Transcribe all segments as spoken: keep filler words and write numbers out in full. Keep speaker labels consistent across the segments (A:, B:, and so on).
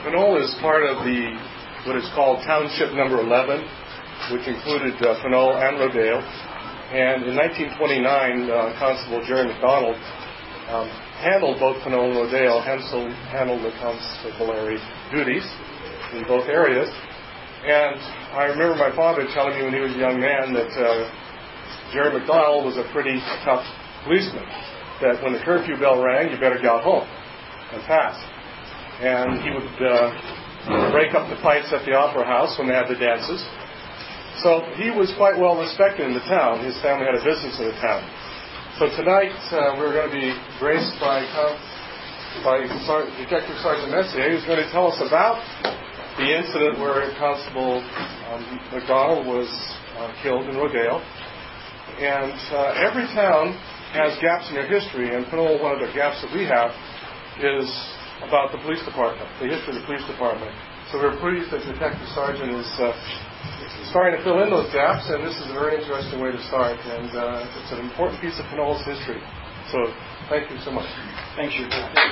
A: Pinole is part of the what is called Township Number eleven, which included uh, Pinole and Rodale. And in nineteen twenty-nine, uh, Constable Jerry McDonald um, handled both Pinole and Rodale, Hensel handled the constabulary duties in both areas. And I remember my father telling me when he was a young man that uh, Jerry McDonald was a pretty tough policeman, that when the curfew bell rang, you better get home and fast. And he would uh, break up the fights at the Opera House when they had the dances. So he was quite well respected in the town. His family had a business in the town. So tonight uh, we're going to be graced by, by Sar- Detective Sergeant Messier, who's going to tell us about the incident where Constable um, McDonald was uh, killed in Rodale. And uh, every town has gaps in their history, and Pinole, one of the gaps that we have is about the police department, the history of the police department. So we're pleased that Detective Sergeant is uh, starting to fill in those gaps, and this is a very interesting way to start. And uh, it's an important piece of Pinole's history. So thank you so much.
B: Thanks, you.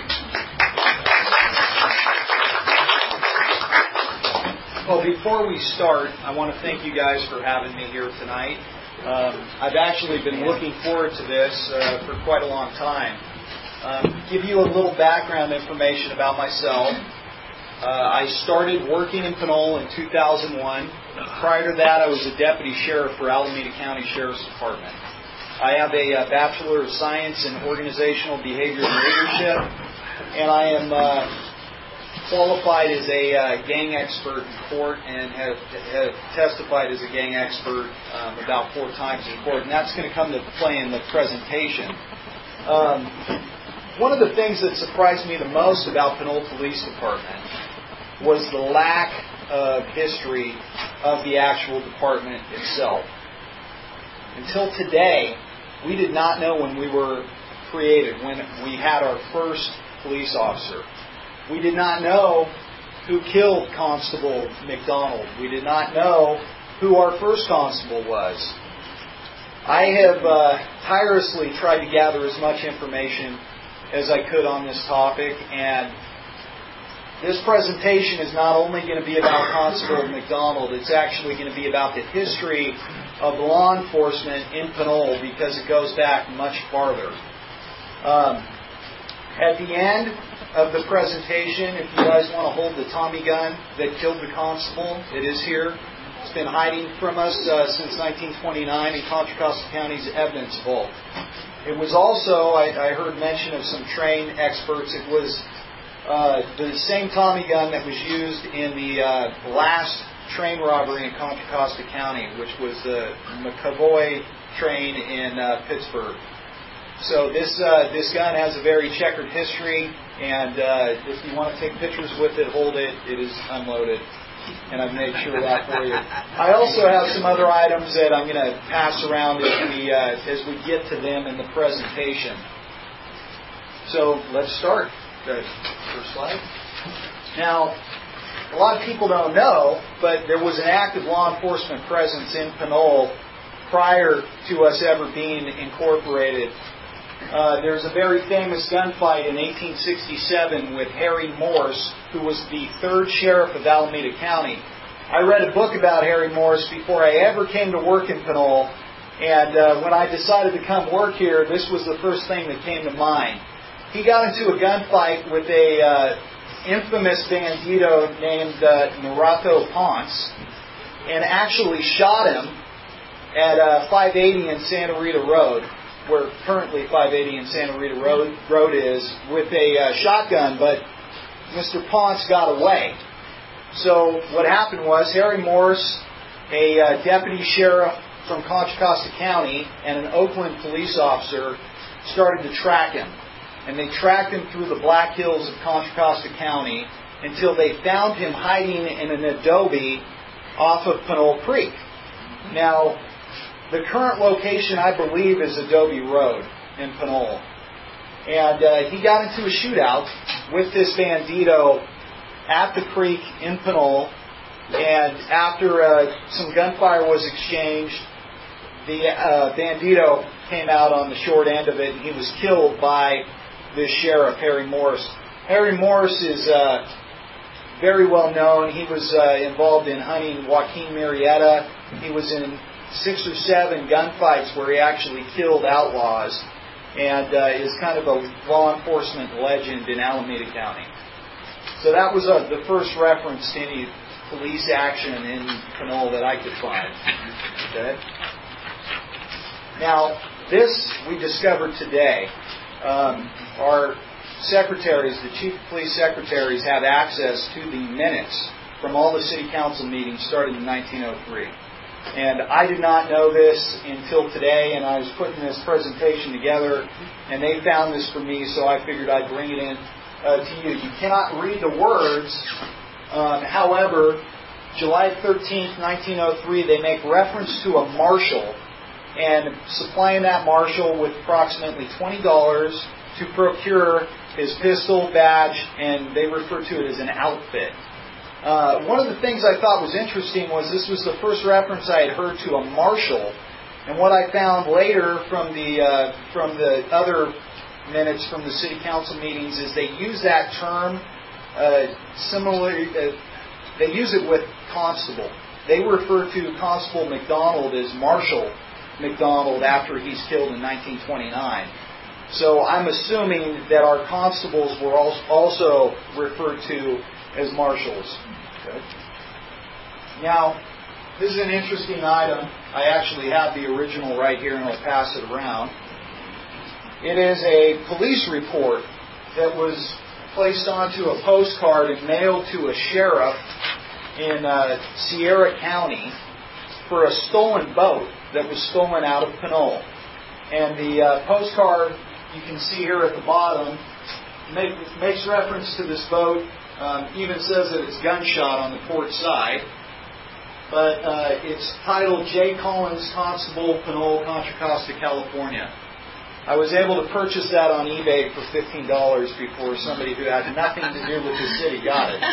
B: Well, before we start, I want to thank you guys for having me here tonight. Um, I've actually been looking forward to this uh, for quite a long time. Um, give you a little background information about myself. Uh, I started working in Pinole in two thousand one. Prior to that, I was a deputy sheriff for Alameda County Sheriff's Department. I have a, a Bachelor of Science in Organizational Behavior and Leadership, and I am uh, qualified as a uh, gang expert in court and have, have testified as a gang expert um, about four times in court, and that's going to come to play in the presentation. Um, One of the things that surprised me the most about Pinole Police Department was the lack of history of the actual department itself. Until today, we did not know when we were created, when we had our first police officer. We did not know who killed Constable McDonald. We did not know who our first constable was. I have uh, tirelessly tried to gather as much information as I could on this topic, and this presentation is not only going to be about Constable McDonald, it's actually going to be about the history of law enforcement in Pinole, because it goes back much farther. Um, at the end of the presentation, if you guys want to hold the Tommy gun that killed the constable, it is here. It's been hiding from us uh, since nineteen twenty-nine in Contra Costa County's evidence vault. It was also, I, I heard mention of some trained experts, it was uh, the same Tommy gun that was used in the uh, last train robbery in Contra Costa County, which was the McAvoy train in uh, Pittsburgh. So this uh, this gun has a very checkered history, and uh, if you want to take pictures with it, hold it, it is unloaded. And I've made sure of that for you. I also have some other items that I'm going to pass around as we uh, as we get to them in the presentation. So let's start. Good. First slide. Now, a lot of people don't know, but there was an active law enforcement presence in Pinole prior to us ever being incorporated. Uh, there's a very famous gunfight in eighteen sixty-seven with Harry Morse, who was the third sheriff of Alameda County. I read a book about Harry Morse before I ever came to work in Pinole, and uh, when I decided to come work here, this was the first thing that came to mind. He got into a gunfight with a uh, infamous bandito named uh, Norato Ponce, and actually shot him at uh, five eighty and Santa Rita Road, where currently five eighty and Santa Rita Road, Road is, with a uh, shotgun, but Mister Ponce got away. So what happened was Harry Morse, a uh, deputy sheriff from Contra Costa County, and an Oakland police officer started to track him. And they tracked him through the Black Hills of Contra Costa County until they found him hiding in an adobe off of Pinole Creek. Now, the current location, I believe, is Adobe Road in Pinole. And uh, he got into a shootout with this bandito at the creek in Pinole. And after uh, some gunfire was exchanged, the uh, bandito came out on the short end of it, and he was killed by this sheriff, Harry Morse. Harry Morse is uh, very well known. He was uh, involved in hunting Joaquin Murrieta. He was in six or seven gunfights where he actually killed outlaws, and uh, is kind of a law enforcement legend in Alameda County. So that was uh, the first reference to any police action in Pinole that I could find. Okay. Now, this we discovered today. Um, our secretaries, the chief of police secretaries, have access to the minutes from all the city council meetings starting in nineteen oh three. And I did not know this until today, and I was putting this presentation together, and they found this for me, so I figured I'd bring it in uh, to you. You cannot read the words. Um, however, July thirteenth, nineteen oh three, they make reference to a marshal and supplying that marshal with approximately twenty dollars to procure his pistol, badge, and they refer to it as an outfit. Uh, one of the things I thought was interesting was this was the first reference I had heard to a marshal, and what I found later from the uh, from the other minutes from the city council meetings is they use that term uh, similarly. Uh, they use it with constable. They refer to Constable McDonald as Marshal McDonald after he's killed in nineteen twenty-nine. So I'm assuming that our constables were also referred to as marshals. Okay. Now, this is an interesting item. I actually have the original right here, and I'll pass it around. It is a police report that was placed onto a postcard and mailed to a sheriff in uh, Sierra County for a stolen boat that was stolen out of Pinole. And the uh, postcard, you can see here at the bottom, make, makes reference to this boat. Um, even says that it's gunshot on the port side. But uh, it's titled J. Collins Constable, Pinole, Contra Costa, California. I was able to purchase that on eBay for fifteen dollars before somebody who had nothing to do with the city got it.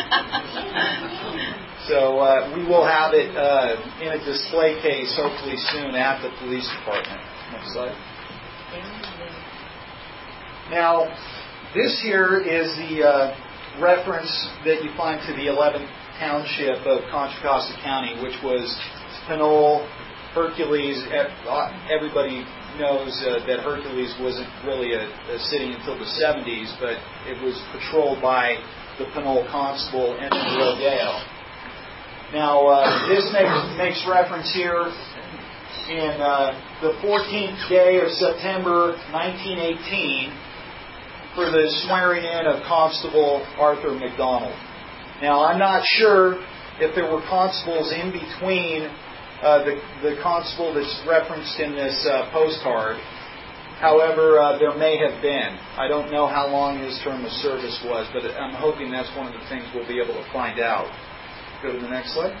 B: So uh, we will have it uh, in a display case hopefully soon at the police department. Next slide. Now, this here is the uh, reference that you find to the eleventh township of Contra Costa County, which was Pinole, Hercules. Everybody knows uh, that Hercules wasn't really a, a city until the seventies, but it was patrolled by the Pinole Constable and the Rodeo. Now, uh, this makes, makes reference here in uh, the fourteenth day of September nineteen eighteen for the swearing in of Constable Arthur McDonald. Now, I'm not sure if there were constables in between uh, the, the constable that's referenced in this uh, postcard. However, uh, there may have been. I don't know how long his term of service was, but I'm hoping that's one of the things we'll be able to find out. Go to the next slide.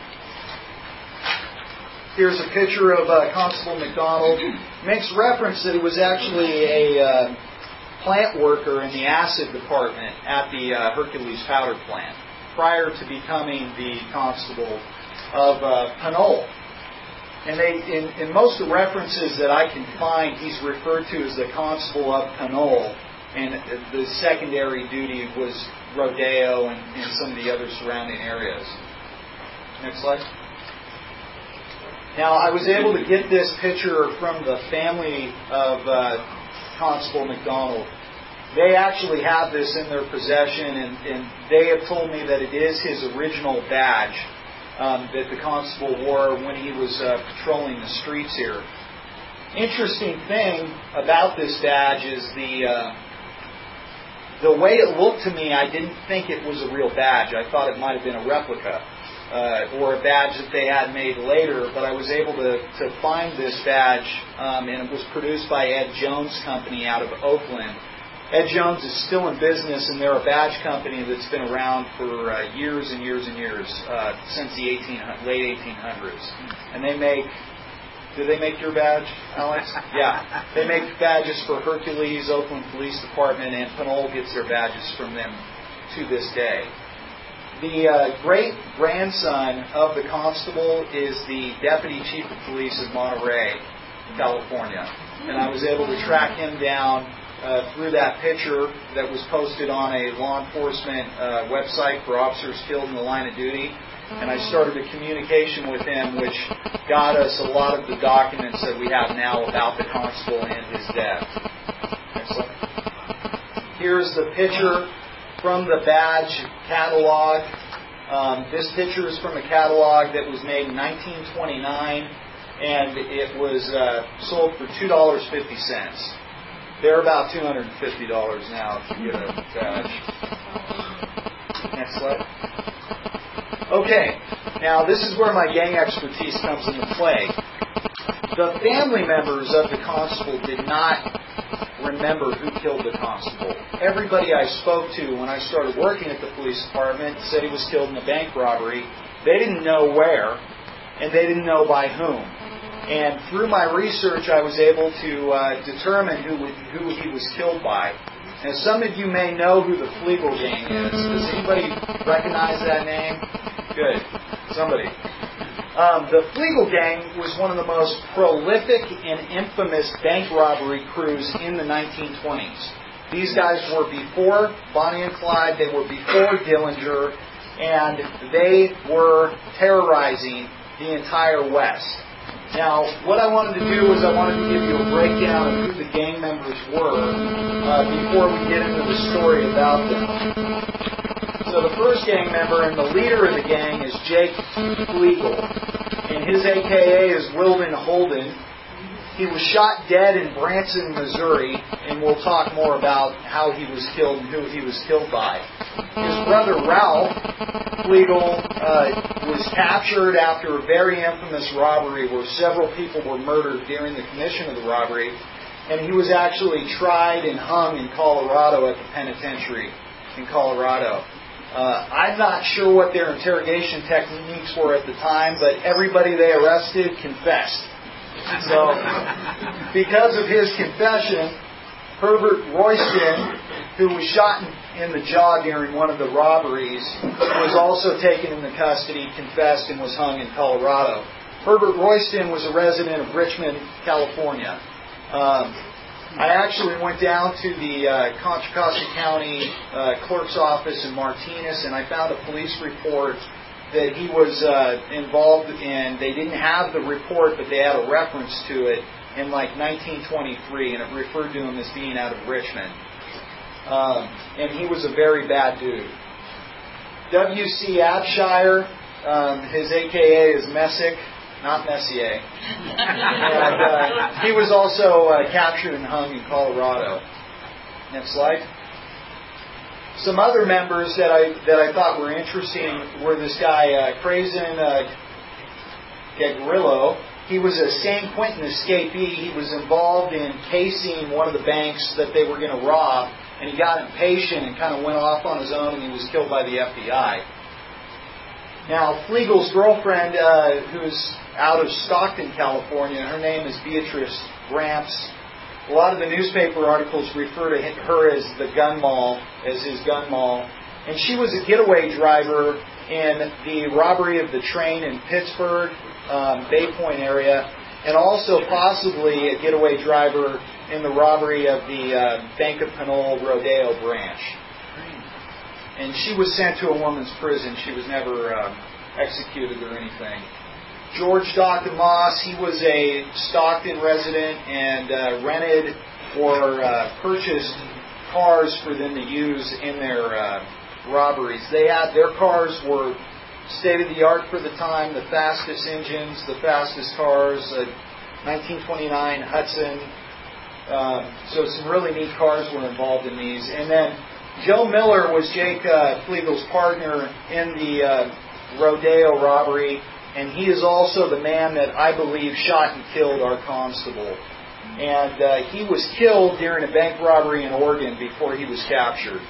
B: Here's a picture of uh, Constable McDonald. Makes reference that he was actually a uh, plant worker in the acid department at the uh, Hercules powder plant prior to becoming the constable of uh, Pinole. And they, in, in most of the references that I can find, he's referred to as the constable of Pinole, and the secondary duty was Rodeo and, and some of the other surrounding areas. Next slide. Now, I was able to get this picture from the family of uh, Constable McDonald. They actually have this in their possession, and, and they have told me that it is his original badge um, that the constable wore when he was uh, patrolling the streets here. Interesting thing about this badge is the uh, the way it looked to me. I didn't think it was a real badge. I thought it might have been a replica. Uh, or a badge that they had made later, but I was able to, to find this badge, um, and it was produced by Ed Jones Company out of Oakland. Ed Jones is still in business, and they're a badge company that's been around for uh, years and years and years, uh, since the eighteen, late eighteen hundreds. And they make, do they make your badge, Alex? Yeah. They make badges for Hercules, Oakland Police Department, and Pinole gets their badges from them to this day. The uh, great-grandson of the constable is the Deputy Chief of Police of Monterey, California. And I was able to track him down uh, through that picture that was posted on a law enforcement uh, website for officers killed in the line of duty. And I started a communication with him, which got us a lot of the documents that we have now about the constable and his death. Excellent. Here's the picture from the badge catalog. Um, this picture is from a catalog that was made in nineteen twenty-nine, and it was uh, sold for two dollars and fifty cents. They're about two hundred fifty dollars now if you get a badge. Next slide. Okay, now this is where my gang expertise comes into play. The family members of the constable did not remember who killed the constable. Everybody I spoke to when I started working at the police department said he was killed in a bank robbery. They didn't know where, and they didn't know by whom. And through my research, I was able to uh, determine who, who he was killed by. Now, some of you may know who the Flegel Gang is. Does anybody recognize that name? Good. Somebody. Um, the Flegel Gang was one of the most prolific and infamous bank robbery crews in the nineteen twenties. These guys were before Bonnie and Clyde. They were before Dillinger. And they were terrorizing the entire West. Now, what I wanted to do was I wanted to give you a breakdown of who the gang members were uh, before we get into the story about them. So the first gang member and the leader of the gang is Jake Flegel, and his A K A is Wilden Holden. He was shot dead in Branson, Missouri, and we'll talk more about how he was killed and who he was killed by. His brother Ralph Flegel uh, was captured after a very infamous robbery where several people were murdered during the commission of the robbery, and he was actually tried and hung in Colorado at the penitentiary in Colorado. Uh, I'm not sure what their interrogation techniques were at the time, but everybody they arrested confessed. So, because of his confession, Herbert Royston, who was shot in, in the jaw during one of the robberies, was also taken into custody, confessed, and was hung in Colorado. Herbert Royston was a resident of Richmond, California. Um, I actually went down to the uh, Contra Costa County uh, clerk's office in Martinez, and I found a police report that he was uh, involved in. They didn't have the report, but they had a reference to it in like nineteen twenty-three, and it referred to him as being out of Richmond. Um, and he was a very bad dude. W C Abshire, um, his A K A is Messick, not Messier. And uh, he was also uh, captured and hung in Colorado. Next slide. Some other members that I that I thought were interesting were this guy, uh, Crazen uh, Gagrillo. He was a San Quentin escapee. He was involved in casing one of the banks that they were going to rob, and he got impatient and kind of went off on his own, and he was killed by the F B I. Now, Flegel's girlfriend, uh, who's out of Stockton, California, her name is Beatrice Gramps. A lot of the newspaper articles refer to her as the gun mall, as his gun mall. And she was a getaway driver in the robbery of the train in Pittsburgh, um, Bay Point area, and also possibly a getaway driver in the robbery of the uh, Bank of Pinole Rodeo branch. And she was sent to a woman's prison. She was never uh, executed or anything. George Doctor Moss, he was a Stockton resident and uh, rented or uh, purchased cars for them to use in their uh, robberies. They had their cars were state-of-the-art for the time, the fastest engines, the fastest cars, uh, nineteen twenty-nine Hudson. Uh, so some really neat cars were involved in these. And then Joe Miller was Jake uh, Flegel's partner in the uh, Rodeo robbery. And he is also the man that I believe shot and killed our constable. And uh, he was killed during a bank robbery in Oregon before he was captured.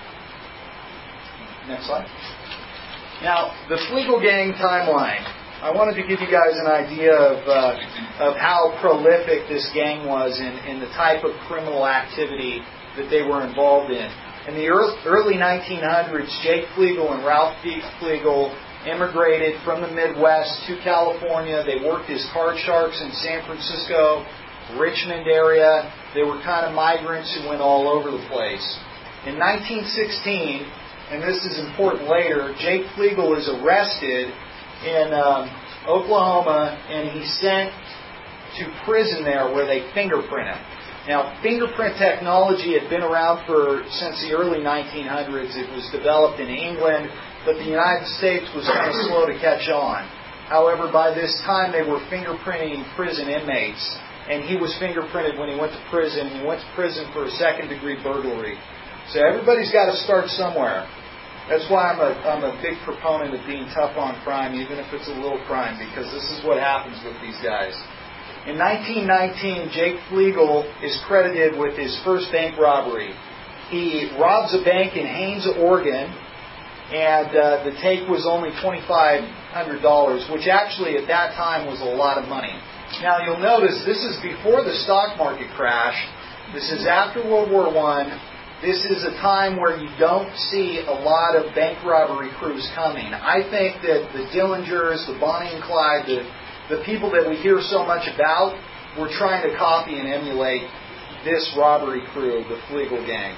B: Next slide. Now, the Flegel Gang timeline. I wanted to give you guys an idea of uh, of how prolific this gang was in, in the type of criminal activity that they were involved in. In the early nineteen hundreds, Jake Flegel and Ralph Flegel immigrated from the Midwest to California. They worked as card sharks in San Francisco, Richmond area. They were kind of migrants who went all over the place. In nineteen sixteen, and this is important later, Jake Flegel is arrested in um, Oklahoma, and he's sent to prison there where they fingerprint him. Now, fingerprint technology had been around for since the early nineteen hundreds. It was developed in England, but the United States was kind of slow to catch on. However, by this time, they were fingerprinting prison inmates, and he was fingerprinted when he went to prison. He went to prison for a second-degree burglary. So everybody's got to start somewhere. That's why I'm a, I'm a big proponent of being tough on crime, even if it's a little crime, because this is what happens with these guys. In nineteen nineteen, Jake Flegel is credited with his first bank robbery. He robs a bank in Haines, Oregon, and uh, the take was only twenty-five hundred dollars, which actually at that time was a lot of money. Now you'll notice this is before the stock market crash. This is after World War One. This is a time where you don't see a lot of bank robbery crews coming. I think that the Dillingers, the Bonnie and Clyde, the, the people that we hear so much about, were trying to copy and emulate this robbery crew, the Flegel gang.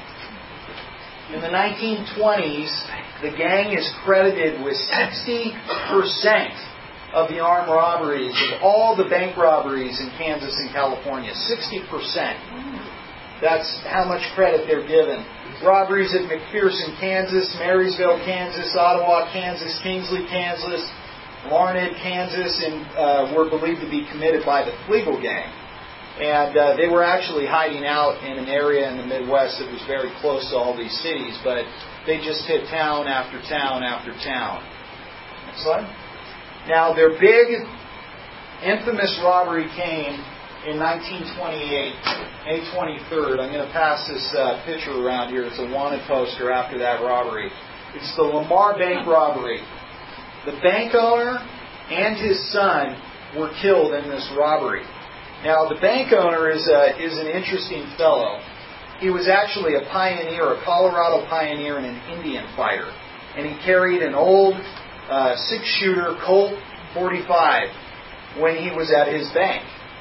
B: In the nineteen twenties, the gang is credited with sixty percent of the armed robberies of all the bank robberies in Kansas and California. sixty percent. That's how much credit they're given. Robberies at McPherson, Kansas, Marysville, Kansas, Ottawa, Kansas, Kingsley, Kansas, Larned, Kansas, and uh, were believed to be committed by the Flegel gang. And uh, they were actually hiding out in an area in the Midwest that was very close to all these cities, but they just hit town after town after town. Next slide. Now, their big, infamous robbery came in nineteen twenty-eight, May twenty-third. I'm going to pass this uh, picture around here. It's a wanted poster after that robbery. It's the Lamar Bank robbery. The bank owner and his son were killed in this robbery. Now, the bank owner is a, is an interesting fellow. He was actually a pioneer, a Colorado pioneer and an Indian fighter. And he carried an old uh, six-shooter Colt forty-five when he was at his bank.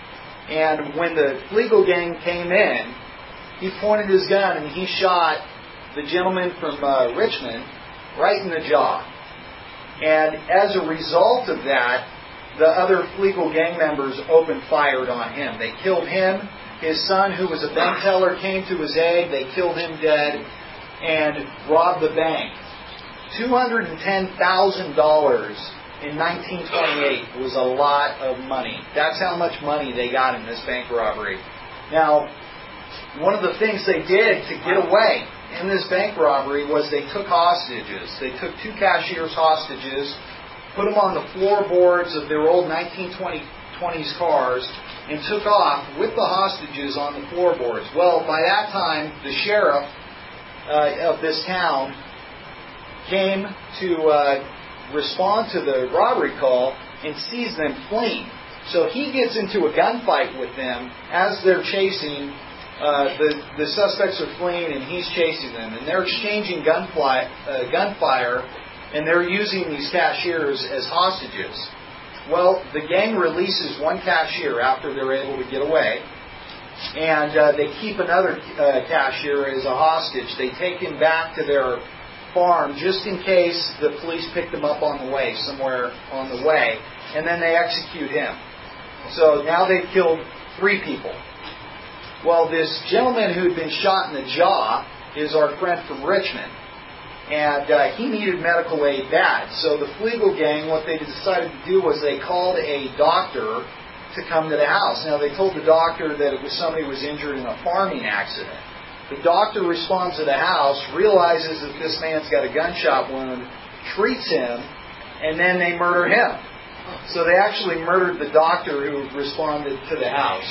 B: And when the Flegel gang came in, he pointed his gun and he shot the gentleman from uh, Richmond right in the jaw. And as a result of that, the other Flegel gang members opened fire on him. They killed him. His son, who was a bank teller, came to his aid. They killed him dead and robbed the bank. two hundred ten thousand dollars in nineteen twenty-eight was a lot of money. That's how much money they got in this bank robbery. Now, one of the things they did to get away in this bank robbery was they took hostages. They took two cashiers hostages, put them on the floorboards of their old nineteen twenties cars, and took off with the hostages on the floorboards. Well, by that time, the sheriff uh, of this town came to uh, respond to the robbery call and sees them fleeing. So he gets into a gunfight with them as they're chasing. Uh, the, the suspects are fleeing and he's chasing them. And they're exchanging gunfly, uh, gunfire, and they're using these cashiers as hostages. Well, the gang releases one cashier after they're able to get away. And uh, they keep another uh, cashier as a hostage. They take him back to their farm just in case the police pick them up on the way, somewhere on the way, and then they execute him. So now they've killed three people. Well, this gentleman who'd been shot in the jaw is our friend from Richmond, and uh, he needed medical aid bad. So the Flegel gang, what they decided to do was they called a doctor to come to the house. Now, they told the doctor that it was somebody who was injured in a farming accident. The doctor responds to the house, realizes that this man's got a gunshot wound, treats him, and then they murder him. So they actually murdered the doctor who responded to the house.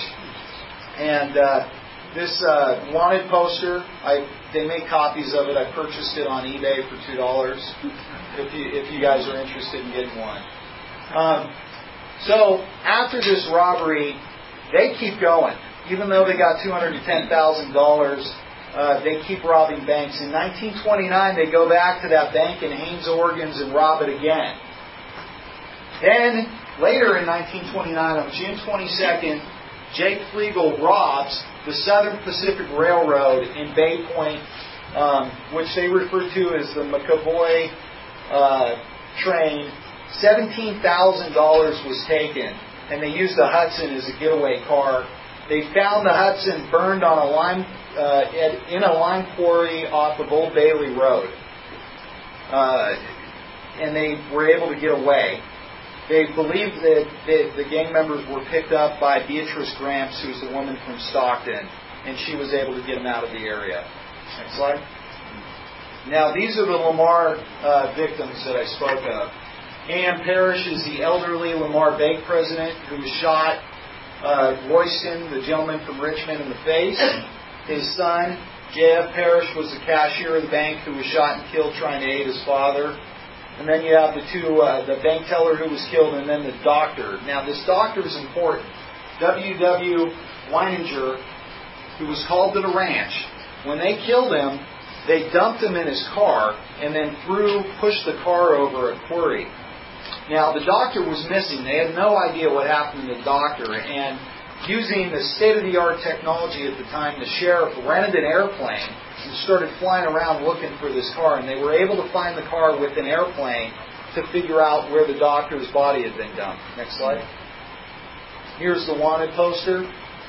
B: And uh, this uh, wanted poster, I, they make copies of it. I purchased it on eBay for two dollars if you, if you guys are interested in getting one. Um, so after this robbery, they keep going. Even though they got two hundred ten thousand dollars, uh, they keep robbing banks. In nineteen twenty-nine, they go back to that bank in Haines, Oregon, and rob it again. Then, later in nineteen twenty-nine, on June twenty-second, Jake Flegel robs the Southern Pacific Railroad in Bay Point, um, which they refer to as the McAvoy uh, train. seventeen thousand dollars was taken, and they used the Hudson as a getaway car. They found the Hudson burned on a lime, uh, in a lime quarry off of Old Bailey Road. Uh, and they were able to get away. They believed that the, the gang members were picked up by Beatrice Gramps, who's a woman from Stockton, and she was able to get them out of the area. Next slide. Now, these are the Lamar uh, victims that I spoke of. Ann Parrish is the elderly Lamar Bank president who was shot. Uh, Royston, the gentleman from Richmond, in the face. His son, J F Parrish, was the cashier of the bank who was shot and killed trying to aid his father. And then you have the two, uh, the bank teller who was killed, and then the doctor. Now, this doctor is important. W W Weininger, who was called to the ranch. When they killed him, they dumped him in his car and then threw, pushed the car over a quarry. Now, the doctor was missing. They had no idea what happened to the doctor. And using the state-of-the-art technology at the time, the sheriff rented an airplane and started flying around looking for this car. And they were able to find the car with an airplane to figure out where the doctor's body had been dumped. Next slide. Here's the wanted poster.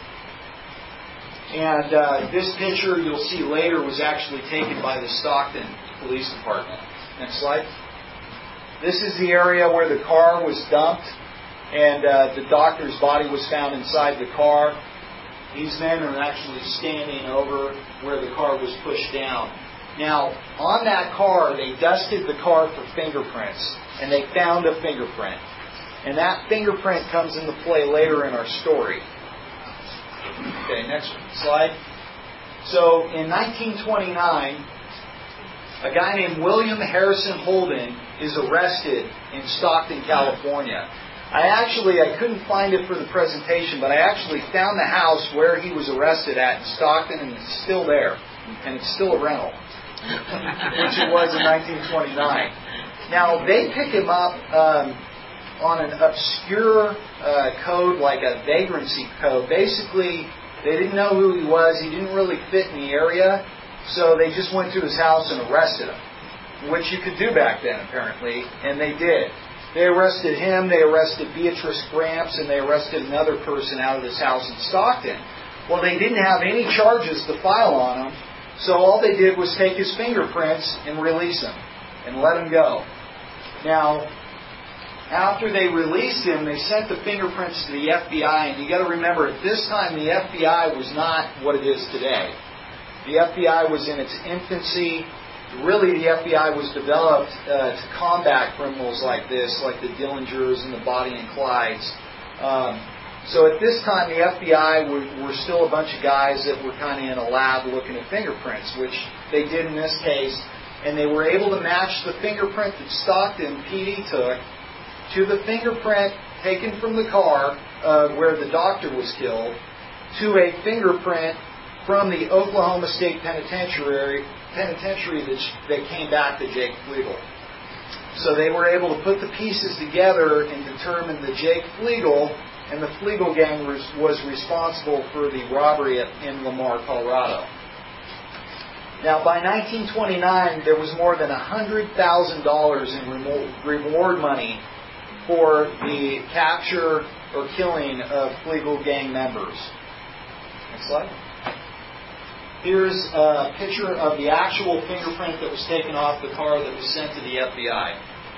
B: And uh, this picture, you'll see later, was actually taken by the Stockton Police Department. Next slide. This is the area where the car was dumped, and uh, the doctor's body was found inside the car. These men are actually standing over where the car was pushed down. Now, on that car, they dusted the car for fingerprints, and they found a fingerprint. And that fingerprint comes into play later in our story. Okay, next slide. So, in nineteen twenty-nine, a guy named William Harrison Holden is arrested in Stockton, California. I actually, I couldn't find it for the presentation, but I actually found the house where he was arrested at in Stockton, and it's still there. And it's still a rental, which it was in nineteen twenty-nine. Now, they pick him up um, on an obscure uh, code, like a vagrancy code. Basically, they didn't know who he was. He didn't really fit in the area. So they just went to his house and arrested him, which you could do back then, apparently, and they did. They arrested him, they arrested Beatrice Gramps, and they arrested another person out of this house in Stockton. Well, they didn't have any charges to file on him, so all they did was take his fingerprints and release him, and let him go. Now, after they released him, they sent the fingerprints to the F B I, and you got to remember, at this time, the F B I was not what it is today. The F B I was in its infancy. Really, the F B I was developed uh, to combat criminals like this, like the Dillingers and the Boddy and Clydes. Um, so at this time, the F B I were, were still a bunch of guys that were kind of in a lab looking at fingerprints, which they did in this case. And they were able to match the fingerprint that Stockton P D took to the fingerprint taken from the car uh, where the doctor was killed to a fingerprint from the Oklahoma State Penitentiary, penitentiary that, that came back to Jake Flegel. So they were able to put the pieces together and determine that Jake Flegel and the Flegel gang was, was responsible for the robbery at, in Lamar, Colorado. Now, by nineteen twenty-nine, there was more than one hundred thousand dollars in reward money for the capture or killing of Flegel gang members. Next slide. Here's a picture of the actual fingerprint that was taken off the car that was sent to the F B I.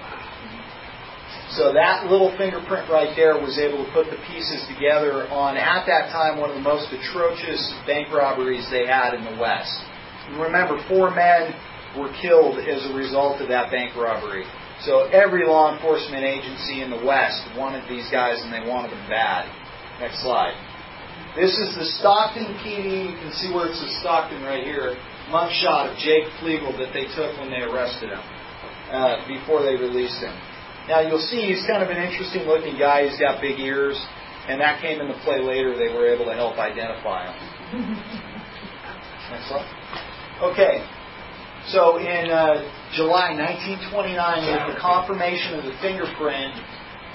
B: So that little fingerprint right there was able to put the pieces together on, at that time, one of the most atrocious bank robberies they had in the West. And remember, four men were killed as a result of that bank robbery. So every law enforcement agency in the West wanted these guys, and they wanted them bad. Next slide. This is the Stockton P D. You can see where it says Stockton right here. Mugshot of Jake Flegel that they took when they arrested him, uh, before they released him. Now you'll see he's kind of an interesting looking guy. He's got big ears, and that came into play later. They were able to help identify him. Next slide. Okay. So in uh, July nineteen twenty-nine, with the confirmation of the fingerprint,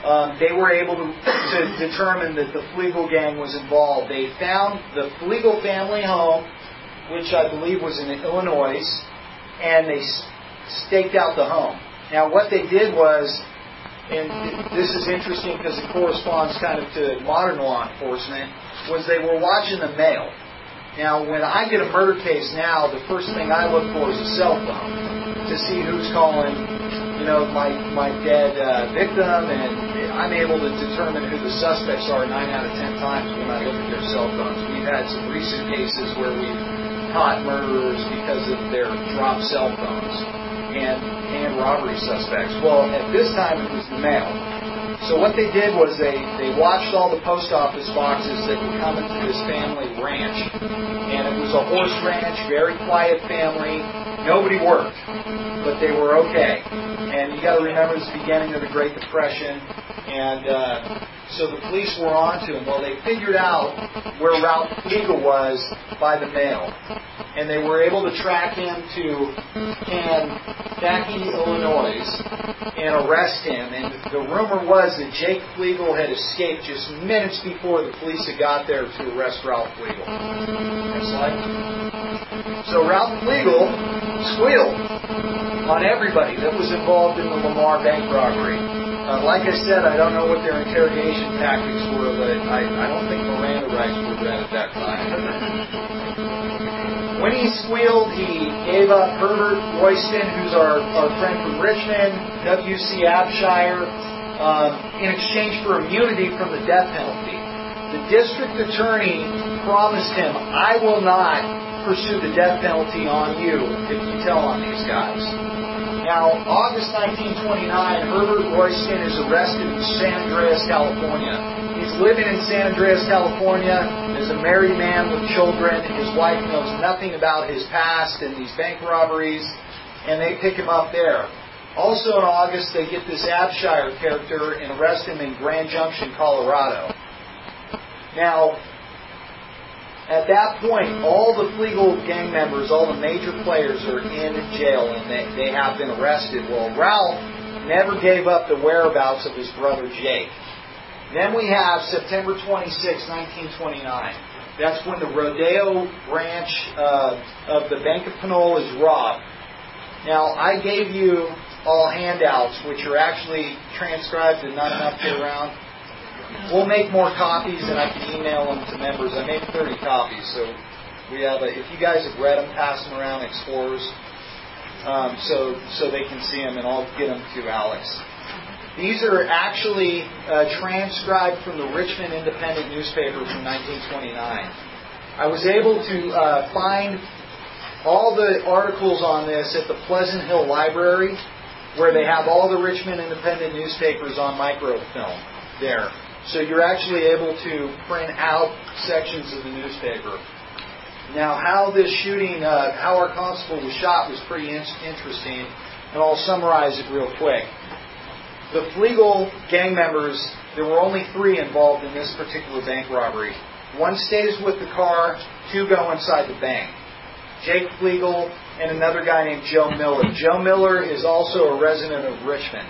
B: um, they were able to, to determine that the Flegel gang was involved. They found the Flegel family home, which I believe was in Illinois, and they staked out the home. Now, what they did was, and this is interesting because it corresponds kind of to modern law enforcement, was they were watching the mail. Now, when I get a murder case now, the first thing I look for is a cell phone to see who's calling, you know, my my dead uh, victim, and I'm able to determine who the suspects are nine out of ten times when I look at their cell phones. We've had some recent cases where we've caught murderers because of their dropped cell phones and and robbery suspects. Well, at this time it was the mail. So what they did was they, they watched all the post office boxes that were coming to this family ranch. And it was a horse ranch, very quiet family. Nobody worked, but they were okay. And you got to remember it's the beginning of the Great Depression. And uh, so the police were on to him. Well, they figured out where Ralph Flegel was by the mail. And they were able to track him to Kankakee, Illinois, and arrest him. And the rumor was that Jake Flegel had escaped just minutes before the police had got there to arrest Ralph Flegel. Next slide. So Ralph Flegel squealed on everybody that was involved in the Lamar bank robbery. Uh, like I said, I don't know what their interrogation tactics were, but I, I don't think Miranda rights were read at that time. When he squealed, he gave up Herbert Royston, who's our, our friend from Richmond, W C Abshire, um, in exchange for immunity from the death penalty. The district attorney promised him, I will not pursue the death penalty on you if you tell on these guys. Now, August nineteen twenty-nine, Herbert Royston is arrested in San Andreas, California. He's living in San Andreas, California as a married man with children. His wife knows nothing about his past and these bank robberies, and they pick him up there. Also in August, they get this Abshire character and arrest him in Grand Junction, Colorado. Now, at that point, all the Flegel gang members, all the major players are in jail and they, they have been arrested. Well, Ralph never gave up the whereabouts of his brother Jake. Then we have September twenty-sixth, nineteen twenty-nine. That's when the Rodeo Ranch uh, of the Bank of Pinole is robbed. Now, I gave you all handouts, which are actually transcribed and not enough to get around. We'll make more copies, and I can email them to members. I made thirty copies, so we have. A, if you guys have read them, pass them around, Explorers, um, so so they can see them, and I'll get them to Alex. These are actually uh, transcribed from the Richmond Independent newspaper from nineteen twenty-nine. I was able to uh, find all the articles on this at the Pleasant Hill Library, where they have all the Richmond Independent newspapers on microfilm there. So you're actually able to print out sections of the newspaper. Now, how this shooting, uh, how our constable was shot was pretty in- interesting, and I'll summarize it real quick. The Flegel gang members, there were only three involved in this particular bank robbery. One stays with the car, two go inside the bank. Jake Flegel and another guy named Joe Miller. Joe Miller is also a resident of Richmond.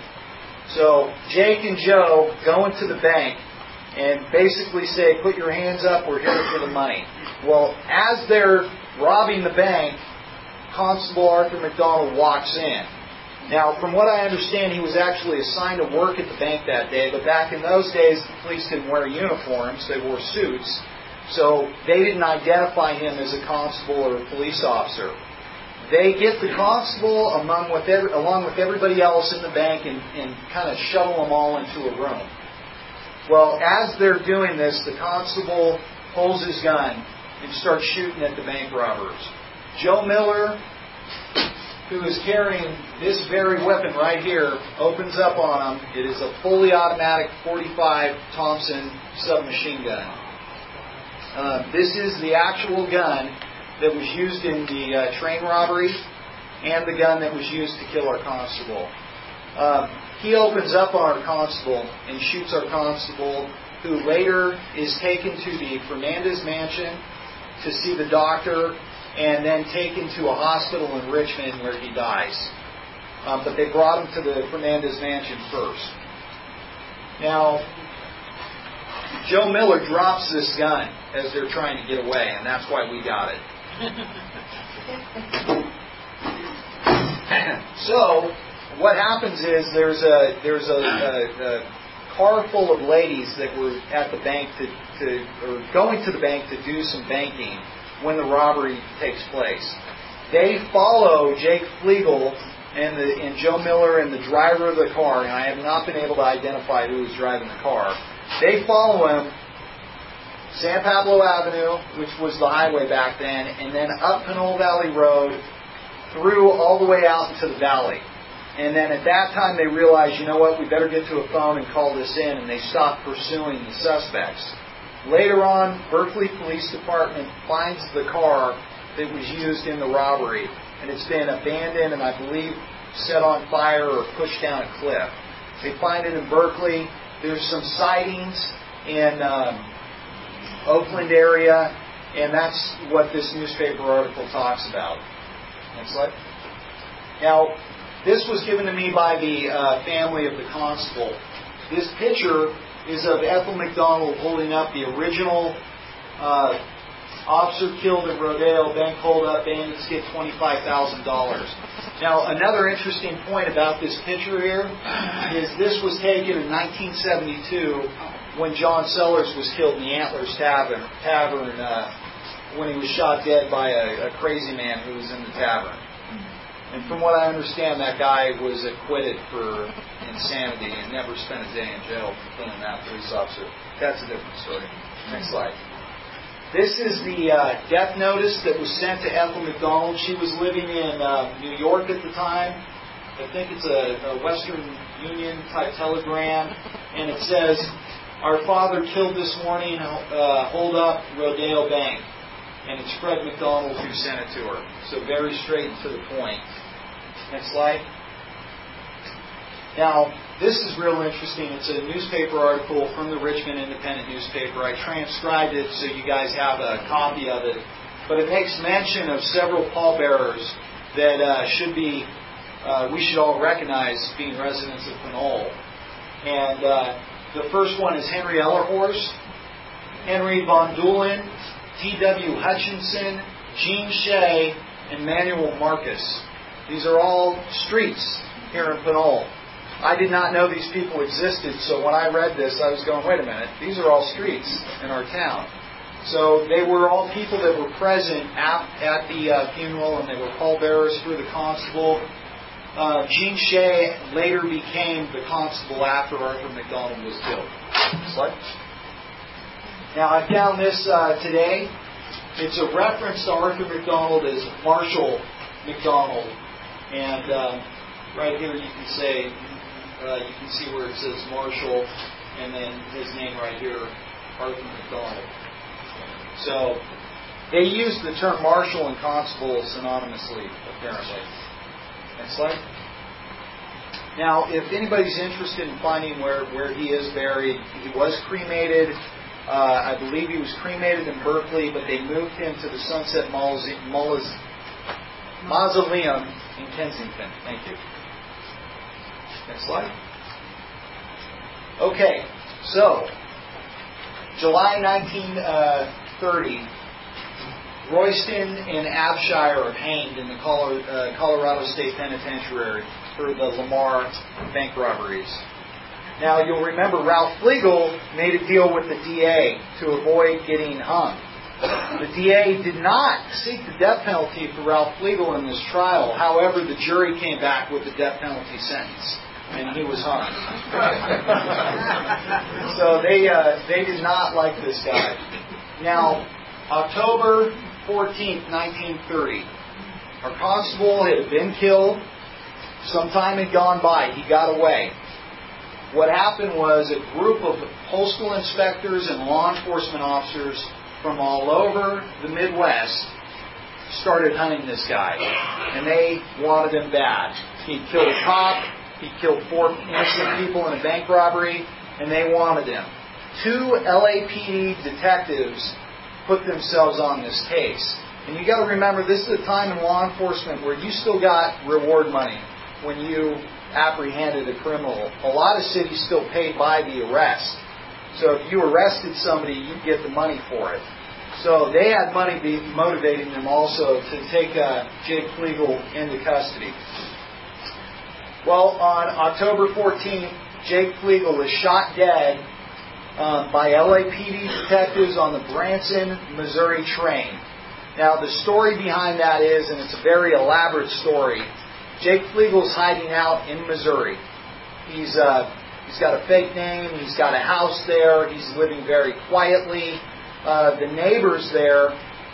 B: So Jake and Joe go into the bank and basically say, put your hands up, we're here for the money. Well, as they're robbing the bank, Constable Arthur McDonald walks in. Now, from what I understand, he was actually assigned to work at the bank that day, but back in those days, the police didn't wear uniforms, they wore suits, so they didn't identify him as a constable or a police officer. They get the constable among with every, along with everybody else in the bank and, and kind of shuttle them all into a room. Well, as they're doing this, the constable pulls his gun and starts shooting at the bank robbers. Joe Miller, who is carrying this very weapon right here, opens up on him. It is a fully automatic forty-five Thompson submachine gun. Uh, this is the actual gun that was used in the uh, train robbery and the gun that was used to kill our constable. Uh, he opens up on our constable and shoots our constable, who later is taken to the Fernandez mansion to see the doctor and then taken to a hospital in Richmond where he dies. Um, but they brought him to the Fernandez mansion first. Now, Joe Miller drops this gun as they're trying to get away, and that's why we got it. So, what happens is there's a there's a, a, a car full of ladies that were at the bank to, to or going to the bank to do some banking when the robbery takes place. They follow Jake Flegel and the and Joe Miller and the driver of the car, and I have not been able to identify who was driving the car. They follow him San Pablo Avenue, which was the highway back then, and then up Pinole Valley Road, through all the way out into the valley. And then at that time they realized, you know what, we better get to a phone and call this in, and they stopped pursuing the suspects. Later on, Berkeley Police Department finds the car that was used in the robbery, and it's been abandoned and I believe set on fire or pushed down a cliff. They find it in Berkeley. There's some sightings in um, Oakland area, and that's what this newspaper article talks about. Next slide. Now, this was given to me by the uh, family of the constable. This picture is of Ethel McDonald holding up the original uh, officer killed at Rodeo, bank hold up, bandits get twenty-five thousand dollars. Now, another interesting point about this picture here is this was taken in nineteen seventy-two when John Sellers was killed in the Antlers Tavern, tavern uh, when he was shot dead by a, a crazy man who was in the tavern. And from what I understand, that guy was acquitted for insanity and never spent a day in jail for killing that police officer. That's a different story. Next slide. This is the uh, death notice that was sent to Ethel McDonald. She was living in uh, New York at the time. I think it's a, a Western Union type telegram. And it says, our father killed this morning, uh, hold up, Rodeo Bank. And it's Fred McDonald who sent it to her. So very straight and to the point. Next slide. Now, this is real interesting. It's a newspaper article from the Richmond Independent newspaper. I transcribed it so you guys have a copy of it. But it makes mention of several pallbearers that uh, should be, uh, we should all recognize as being residents of Pinole. And uh, the first one is Henry Ellerhorst, Henry Von Doolen, T W Hutchinson, Gene Shea, and Manuel Marcus. These are all streets here in Pinole. I did not know these people existed, so when I read this, I was going, wait a minute, these are all streets in our town. So they were all people that were present at, at the uh, funeral, and they were pallbearers for the constable. Uh, Gene Shea later became the constable after Arthur McDonald was killed. Slide. Now, I found this uh, today. It's a reference to Arthur McDonald as Marshall McDonald. And um, right here you can say, uh, you can see where it says Marshall, and then his name right here, Arthur McDonald. So they use the term marshal and constable synonymously, apparently. Next slide. Now, if anybody's interested in finding where, where he is buried, he was cremated. Uh, I believe he was cremated in Berkeley, but they moved him to the Sunset Mausoleum in Kensington. Thank you. Next slide. Okay, so July nineteen thirty, Royston and Abshire are hanged in the Colorado State Penitentiary for the Lamar bank robberies. Now, you'll remember Ralph Flegel made a deal with the D A to avoid getting hung. The D A did not seek the death penalty for Ralph Flegel in this trial. However, the jury came back with the death penalty sentence, and he was hung. So they uh, they did not like this guy. Now, October fourteenth, nineteen thirty, our constable had been killed. Some time had gone by. He got away. What happened was a group of postal inspectors and law enforcement officers from all over the Midwest started hunting this guy. And they wanted him bad. He killed a cop. He killed four innocent people in a bank robbery. And they wanted him. Two L A P D detectives put themselves on this case. And you got to remember, this is a time in law enforcement where you still got reward money when you apprehended a criminal. A lot of cities still paid by the arrest. So if you arrested somebody, you'd get the money for it. So they had money be motivating them also to take uh, Jake Flegel into custody. Well, on October fourteenth, Jake Flegel was shot dead um, by L A P D detectives on the Branson, Missouri train. Now, the story behind that is, and it's a very elaborate story, Jake Flegel's hiding out in Missouri. He's uh, he's got a fake name. He's got a house there. He's living very quietly. Uh, the neighbors there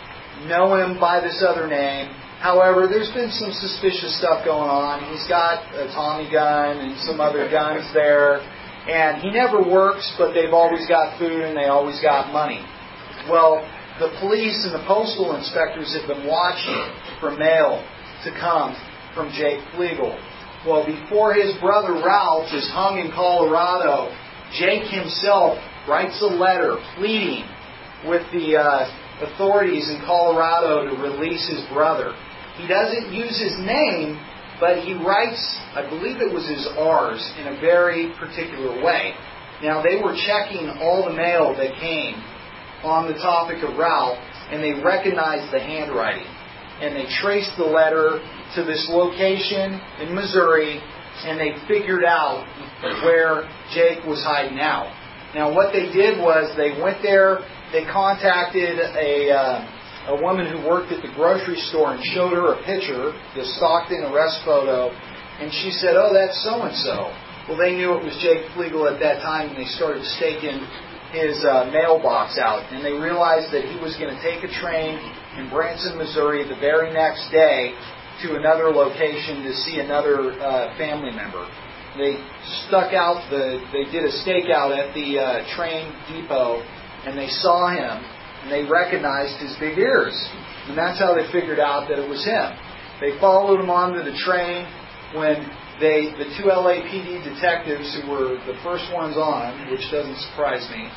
B: know him by this other name. However, there's been some suspicious stuff going on. He's got a Tommy gun and some other guns there. And he never works, but they've always got food and they always got money. Well, the police and the postal inspectors have been watching for mail to come from Jake Flegel. Well, before his brother Ralph is hung in Colorado, Jake himself writes a letter pleading with the uh, authorities in Colorado to release his brother. He doesn't use his name, but he writes, I believe it was his R's, in a very particular way. Now, they were checking all the mail that came on the topic of Ralph, and they recognized the handwriting. And they traced the letter to this location in Missouri, and they figured out where Jake was hiding out. Now, what they did was they went there, they contacted a, uh, a woman who worked at the grocery store and showed her a picture, the Stockton arrest photo, and she said, "Oh, that's so-and-so." Well, they knew it was Jake Flegel at that time, and they started staking his uh, mailbox out. And they realized that he was going to take a train in Branson, Missouri, the very next day to another location to see another uh, family member. They stuck out the, they did a stakeout at the uh, train depot, and they saw him, and they recognized his big ears. And that's how they figured out that it was him. They followed him onto the train when they, the two L A P D detectives who were the first ones on, which doesn't surprise me,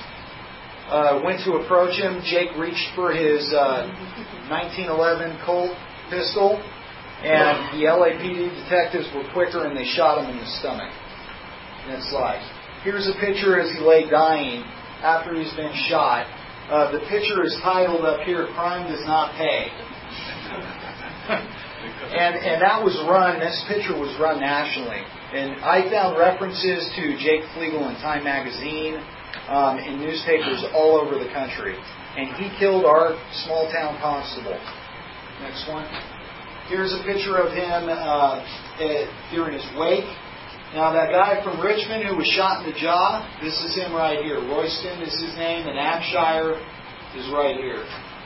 B: uh, went to approach him. Jake reached for his uh, nineteen eleven Colt pistol, and the L A P D detectives were quicker and they shot him in the stomach. Next slide. Here's a picture as he lay dying after he's been shot. Uh, the picture is titled up here, "Crime Does Not Pay." and and that was run, this picture was run nationally. And I found references to Jake Flegel in Time magazine, um, in newspapers all over the country. And he killed our small town constable. Next one. Here's a picture of him uh, during his wake. Now, that guy from Richmond who was shot in the jaw, this is him right here. Royston is his name, and Abshire is right here.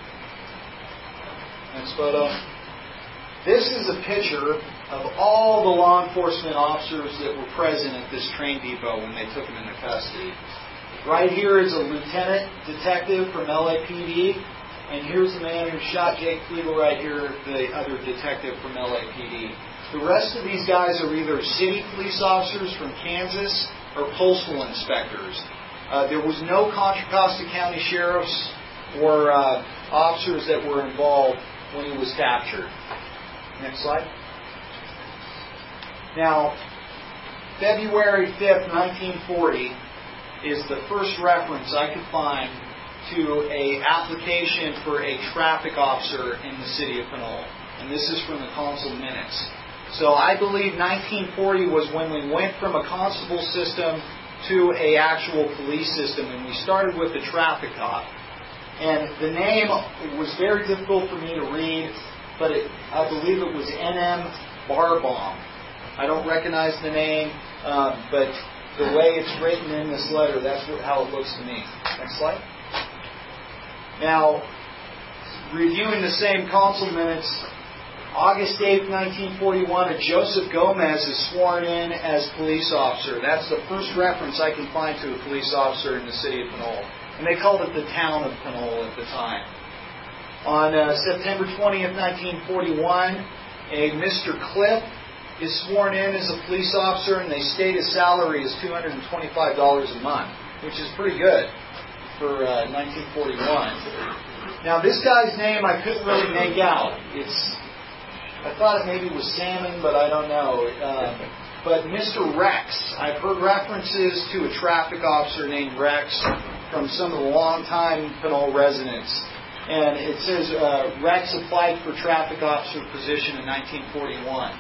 B: Next photo. This is a picture of all the law enforcement officers that were present at this train depot when they took him into custody. Right here is a lieutenant detective from L A P D. And here's the man who shot Jake Flegel right here, the other detective from L A P D. The rest of these guys are either city police officers from Kansas or postal inspectors. Uh, there was no Contra Costa County sheriffs or uh, officers that were involved when he was captured. Next slide. Now, February fifth, nineteen forty is the first reference I could find to a application for a traffic officer in the city of Pinole. And this is from the consul minutes. So I believe nineteen forty was when we went from a constable system to a actual police system, and we started with the traffic cop. And the name was very difficult for me to read, but it, I believe it was N M Barbaum. I don't recognize the name, um, but the way it's written in this letter, that's what, how it looks to me. Next slide. Now, reviewing the same consul minutes, August eighth, nineteen forty-one, a Joseph Gomez is sworn in as police officer. That's the first reference I can find to a police officer in the city of Pinole. And they called it the town of Pinole at the time. On uh, September twentieth, nineteen forty-one, a Mister Cliff is sworn in as a police officer, and they state his salary is two hundred twenty-five dollars a month, which is pretty good for uh, nineteen forty-one. Now, this guy's name I couldn't really make out. It's I thought it maybe was Salmon, but I don't know. Uh, but Mister Rex. I've heard references to a traffic officer named Rex from some of the longtime Pinole residents. And it says uh, Rex applied for traffic officer position in nineteen forty-one.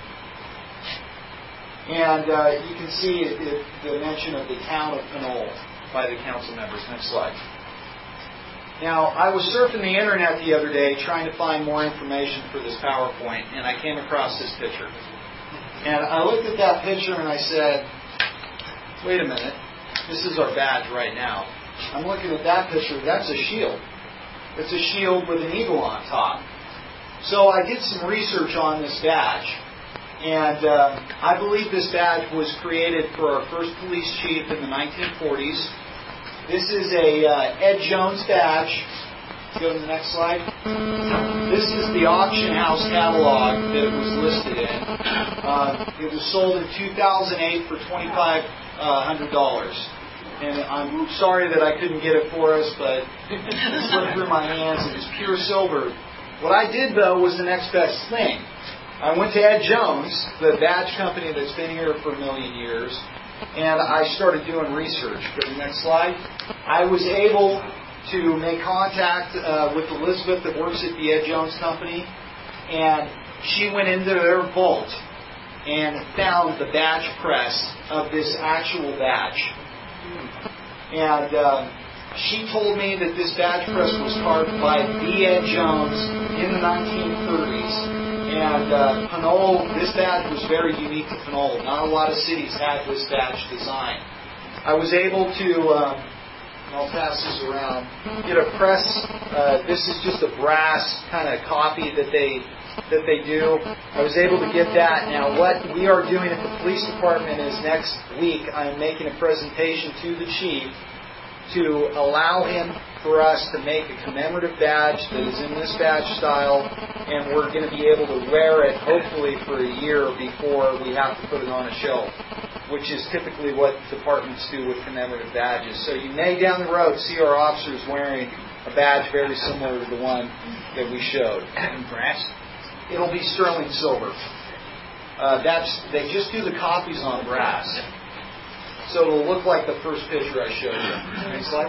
B: And uh, you can see it, it, the mention of the town of Pinole by the council members. Next slide. Now, I was surfing the internet the other day trying to find more information for this PowerPoint, and I came across this picture. And I looked at that picture and I said, wait a minute, this is our badge right now. I'm looking at that picture, that's a shield. It's a shield with an eagle on top. So I did some research on this badge. And uh, I believe this badge was created for our first police chief in the nineteen forties. This is a uh, Ed Jones badge. Let's go to the next slide. This is the auction house catalog that it was listed in. Uh, it was sold in two thousand eight for twenty-five hundred dollars. And I'm sorry that I couldn't get it for us, but it slipped through my hands. It was pure silver. What I did, though, was the next best thing. I went to Ed Jones, the badge company that's been here for a million years, and I started doing research. Go to the next slide. I was able to make contact uh, with Elizabeth that works at the Ed Jones Company, and she went into their vault and found the badge press of this actual badge. And uh, she told me that this badge press was carved by the Ed Jones in the nineteen thirties. And uh, Pinole, this badge was very unique to Pinole. Not a lot of cities had this badge design. I was able to, um, I'll pass this around, get a press. Uh, this is just a brass kind of copy that they that they do. I was able to get that. Now, what we are doing at the police department is next week I'm making a presentation to the chief to allow him for us to make a commemorative badge that is in this badge style, and we're going to be able to wear it hopefully for a year before we have to put it on a shelf, which is typically what departments do with commemorative badges. So you may down the road see our officers wearing a badge very similar to the one that we showed.
C: Brass?
B: It'll be sterling silver. Uh, that's they just do the copies on brass. So it'll look like the first picture I showed you. Next slide.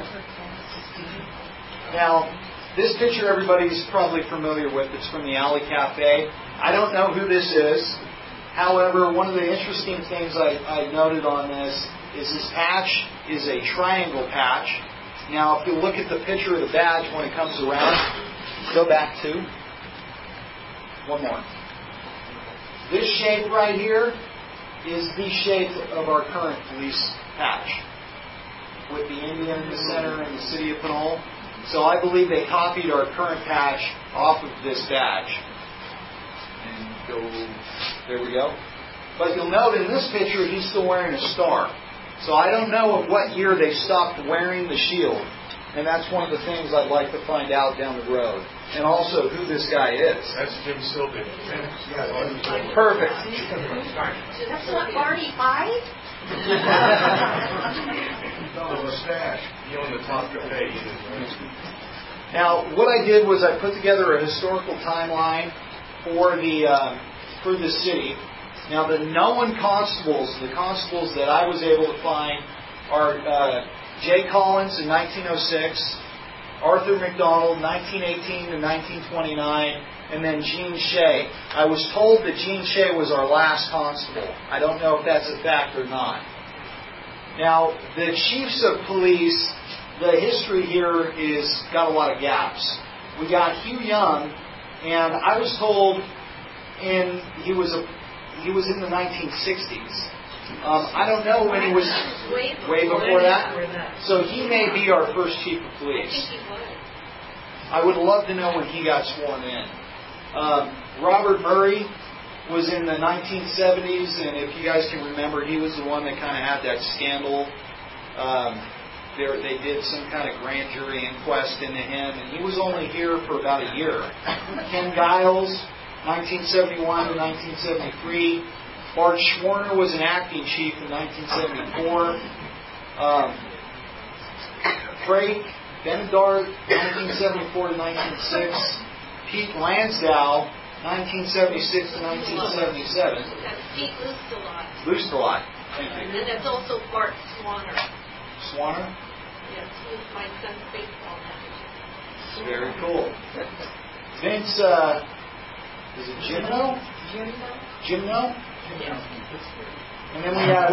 B: Now, this picture everybody's probably familiar with. It's from the Alley Cafe. I don't know who this is. However, one of the interesting things I, I noted on this is this patch is a triangle patch. Now, if you look at the picture of the badge when it comes around, go back to one more. This shape right here is the shape of our current police patch, with the Indian in the center and the city of Pinole. So I believe they copied our current patch off of this badge. And go, there we go. But you'll note in this picture he's still wearing a star. So I don't know at what year they stopped wearing the shield. And that's one of the things I'd like to find out down the road. And also who this guy is.
A: That's Jim Silby.
B: Perfect.
D: That's what Barney Five?
A: You on the top cafe.
B: Now, what I did was I put together a historical timeline for the uh, for the city. Now, the known constables, the constables that I was able to find, are uh, Jay Collins in nineteen oh six, Arthur McDonald, nineteen eighteen to nineteen twenty-nine, and then Gene Shea. I was told that Gene Shea was our last constable. I don't know if that's a fact or not. Now, the chiefs of police, the history here is got a lot of gaps. We got Hugh Young, and I was told in he was a he was in the nineteen sixties. Um, I don't know when he was
D: way,
B: way before that. So he may be our first chief of police.
D: I think he was.
B: I would love to know when he got sworn in. Um, Robert Murray was in the nineteen seventies, and if you guys can remember, he was the one that kind of had that scandal. Um, there, they did some kind of grand jury inquest into him, and he was only here for about a year. Ken Giles, nineteen seventy-one to nineteen seventy-three. Bart Schwerner was an acting chief in nineteen seventy-four. Um, Frank Benedart, nineteen seventy-four to nineteen oh six. Pete Lansdowne, nineteen seventy-six to nineteen seventy-seven.
D: Pete Loostelot.
B: Loostelot. Thank you.
D: And then it's also Bart Swanner.
B: Swanner?
D: Yes, who's my son's baseball manager.
B: Very cool. Vince, uh, is it Jimno?
D: Jimno?
B: Jimno?
D: Yes.
B: And then we have...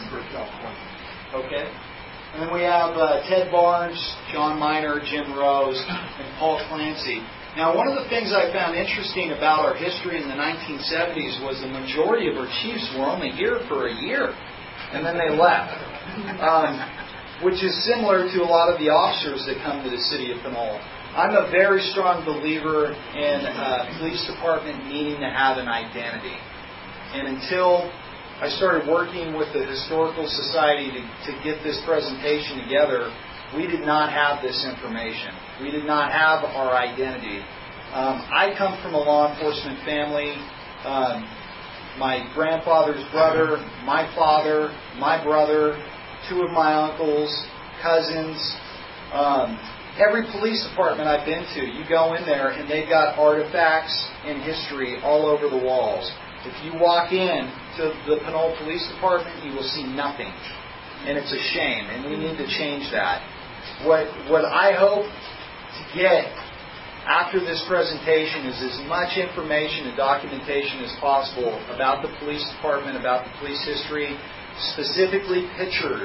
B: Okay. And then we have uh, Ted Barnes, John Miner, Jim Rose, and Paul Clancy. Now, one of the things I found interesting about our history in the nineteen seventies was the majority of our chiefs were only here for a year, and then they left, um, which is similar to a lot of the officers that come to the city of Pinole. I'm a very strong believer in a police department needing to have an identity. And until I started working with the Historical Society to, to get this presentation together, we did not have this information. We did not have our identity. Um, I come from a law enforcement family. Um, my grandfather's brother, my father, my brother, two of my uncles, cousins. Um, every police department I've been to, you go in there and they've got artifacts and history all over the walls. If you walk in to the Pinole Police Department, you will see nothing. And it's a shame, and we need to change that. What what I hope to get after this presentation is as much information and documentation as possible about the police department, about the police history, specifically pictures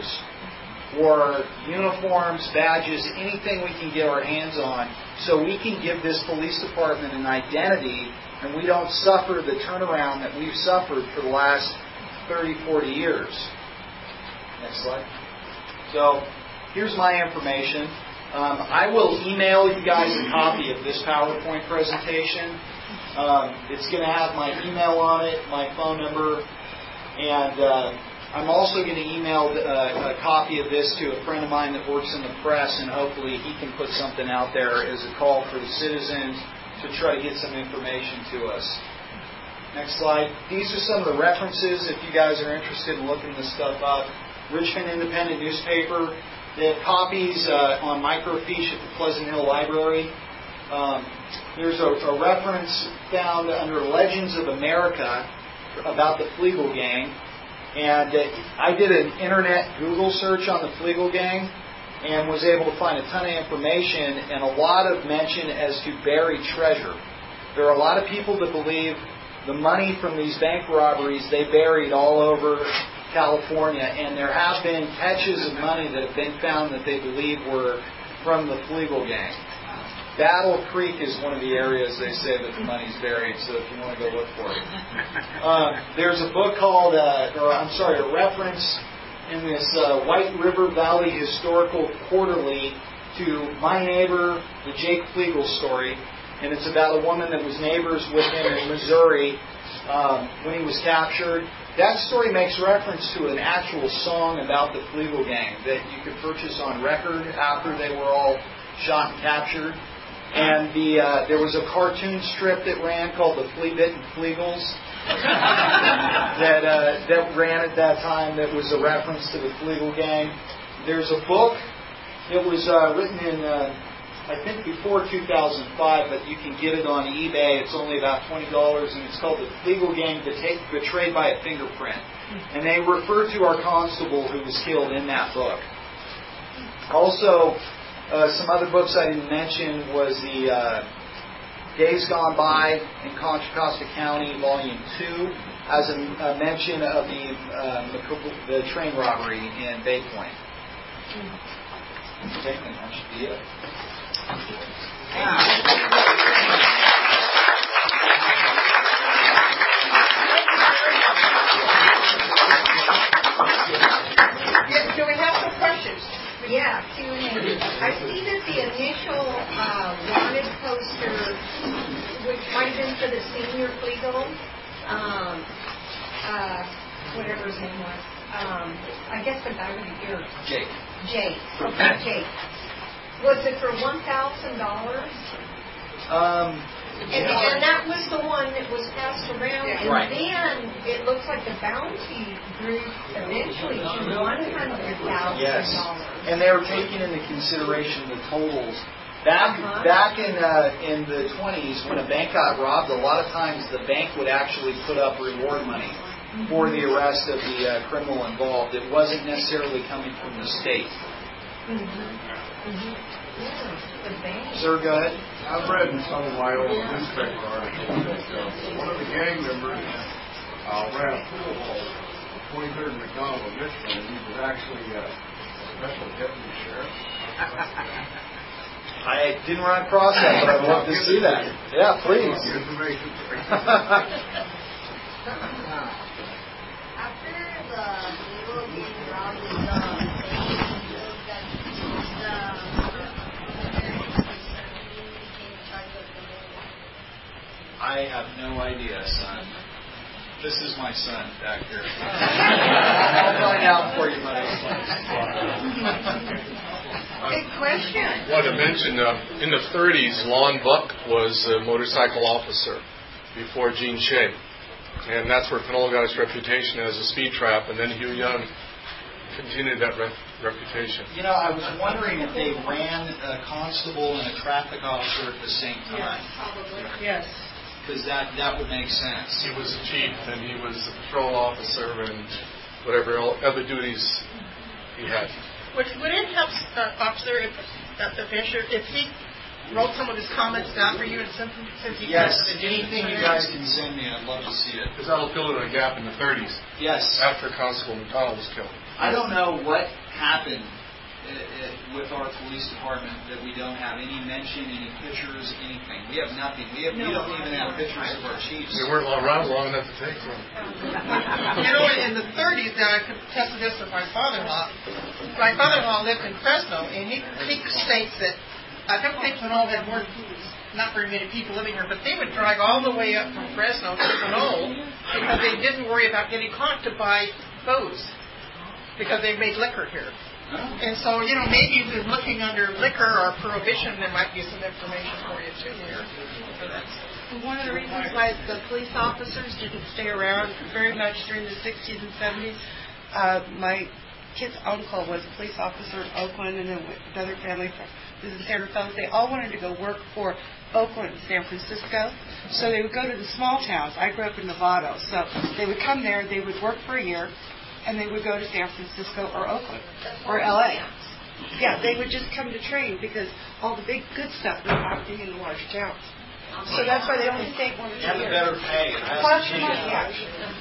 B: or uniforms, badges, anything we can get our hands on so we can give this police department an identity and we don't suffer the turnaround that we've suffered for the last thirty, forty years. Next slide. So, here's my information. Um, I will email you guys a copy of this PowerPoint presentation. Um, it's going to have my email on it, my phone number, and uh, I'm also going to email a, a copy of this to a friend of mine that works in the press, and hopefully he can put something out there as a call for the citizens to try to get some information to us. Next slide. These are some of the references if you guys are interested in looking this stuff up. Richmond Independent Newspaper. They have copies uh, on microfiche at the Pleasant Hill Library. Um, there's a, a reference found under Legends of America about the Flegel Gang. And uh, I did an internet Google search on the Flegel Gang and was able to find a ton of information and a lot of mention as to buried treasure. There are a lot of people that believe the money from these bank robberies they buried all over California, and there have been catches of money that have been found that they believe were from the Flegel Gang. Battle Creek is one of the areas they say that the money's buried, so if you want to go look for it. Uh, there's a book called, uh, or I'm sorry, a reference in this uh, White River Valley Historical Quarterly to My Neighbor, the Jake Flegel story. And it's about a woman that was neighbors with him in Missouri um, when he was captured. That story makes reference to an actual song about the Flegel Gang that you could purchase on record after they were all shot and captured. And the uh, there was a cartoon strip that ran called the Flea Bitten Flegels that uh, that ran at that time that was a reference to the Flegel Gang. There's a book that was uh, written in, uh, I think, before two thousand five, but you can get it on eBay. It's only about twenty dollars, and it's called The Flegel Gang Betrayed by a Fingerprint. And they refer to our constable who was killed in that book. Also, Uh, some other books I didn't mention was the uh, Days Gone By in Contra Costa County, Volume two, as a, a mention of the, uh, the the train robbery in Bay Point. Okay, and that should be it.
D: Do we have some questions?
C: Yeah, Q and A. I see that the initial uh, wanted poster, which might have been for the senior Flegel, um, uh, whatever his name was, um, I guess the guy with the ear.
B: Jake.
C: Jake. Okay, Jake. Was it for one thousand dollars?
B: Um,
C: And, and that was the one that was passed around, and
B: right.
C: then it looks like the bounty grew eventually to one hundred thousand
B: yes,
C: dollars.
B: and they were taking into consideration the totals. Back
C: Uh-huh.
B: back in uh, in the twenties, when a bank got robbed, a lot of times the bank would actually put up reward money. for the arrest of the uh, criminal involved. It wasn't necessarily coming from the state.
C: Mm-hmm. Mm-hmm. Yeah, the bank.
B: Sir, go ahead.
E: I've read in some of my old newspaper articles that uh, one of the gang members uh, ran a pool hall at twenty-third and McDonald in Michigan, and he was actually uh, a special deputy sheriff.
B: I didn't run across that, but I'd love to see that. Yeah, please.
E: Information.
C: After the people being robbed in the
B: I have no idea, son. This is my son back here. I'll find out for you, buddy.
C: Good question.
A: I want to mention, uh, in the thirties, Lon Buck was a motorcycle officer before Gene Shea. And that's where Panola got its reputation as a speed trap, and then Hugh Young continued that re- reputation.
B: You know, I was wondering if they ran a constable and a traffic officer at the same time.
C: Yes, probably.
F: Yes.
B: Because that, that would make sense.
A: He was a chief, and he was a patrol officer, and whatever other duties he had.
F: Would, would it help, uh, officer, if uh, the Fisher, if he wrote some of his comments down for you and sent them, since he
B: Yes,
F: passed the
B: anything you guys can send me, I'd love to see it.
A: Because that'll fill in a gap in the thirties,
B: Yes.
A: after Constable McDonald was killed.
B: I don't know what happened uh, uh, with our police department that we don't have any mention, any pictures, anything. We have nothing. We have. We don't even have pictures of our chiefs.
A: They weren't around long enough to take them.
F: You know, in the thirties, uh, I could attest to this with my father-in-law. My father-in-law lived in Fresno, and he, he states that I don't think Pinole had more, not very many people living here, but they would drive all the way up from Fresno to Pinole because they didn't worry about getting caught to buy booze because they made liquor here. And so, you know, maybe if you're looking under liquor or prohibition, there might be some information for you too here. For that.
G: One of the reasons why the police officers didn't stay around very much during the sixties and seventies, uh, my kid's uncle was a police officer in Oakland, and then another family from was in San Rafael. They all wanted to go work for Oakland and San Francisco, so they would go to the small towns. I grew up in Novato, so they would come there, they would work for a year, and they would go to San Francisco or Oakland or L A. Yeah, they would just come to train because all the big good stuff was happening in the large towns. So that's why they only stayed one or two
B: Have a
G: years.
B: better pay. It has
G: Plus
B: to
G: money,
B: change.
G: yeah.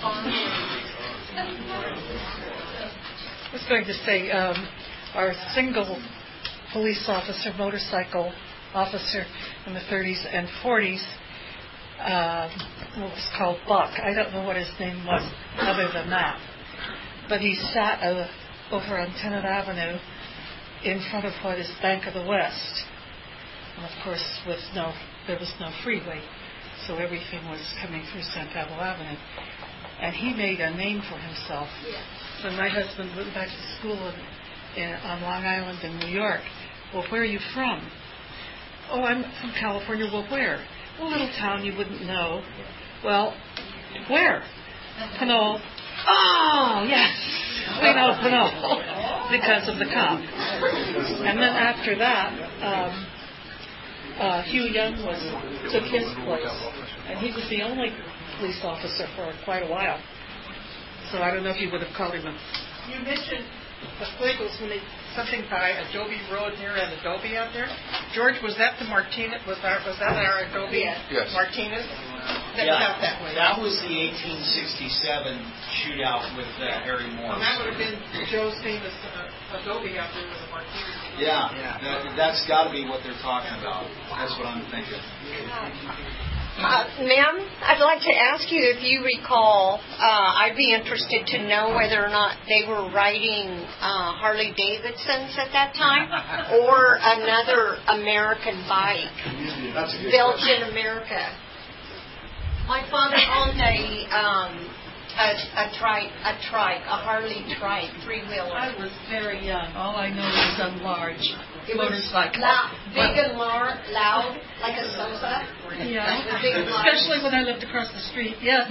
F: I was going to say, um, our single police officer, motorcycle officer in the thirties and forties, uh, was called Buck. I don't know what his name was other than that. But he sat uh, over on Tennant Avenue in front of what is Bank of the West. And of course, with no, there was no freeway, so everything was coming through San Pablo Avenue. And he made a name for himself.
C: Yes.
F: When my husband went back to school in, in, on Long Island in New York, well, where are you from? Oh, I'm from California. Well, where? A little town you wouldn't know. Well, where? Pinole. Oh, yes, we know Pinole because of the cop. And then after that, um, uh, Hugh Young was took his place, and he was the only police officer for quite a while. So I don't know if you would have called him a... You mentioned the Flegels when they something by Adobe Road near an Adobe out there. George, was that the Martinez? Was that was that our Adobe
A: Yes.
F: Martinez? That
B: Yeah,
F: was out that way.
B: that was the eighteen sixty-seven shootout with uh, Harry Moore.
F: Well, that would have been Joe's famous uh, Adobe out there with the Martinez.
B: Yeah, that, that's got to be what they're talking about. That's what I'm thinking.
C: Uh, ma'am, I'd like to ask you if you recall, uh, I'd be interested to know whether or not they were riding uh, Harley Davidsons at that time or another American bike built in America. My father owned a um, a, a trike, a trike, a Harley trike, three-wheeler.
F: I was very young. All I know is a large
C: It was
F: motorcycle.
C: loud, big and lar- loud, like a Sosa.
F: Yeah,
C: The big lights.
F: especially when I lived across the street. Yeah.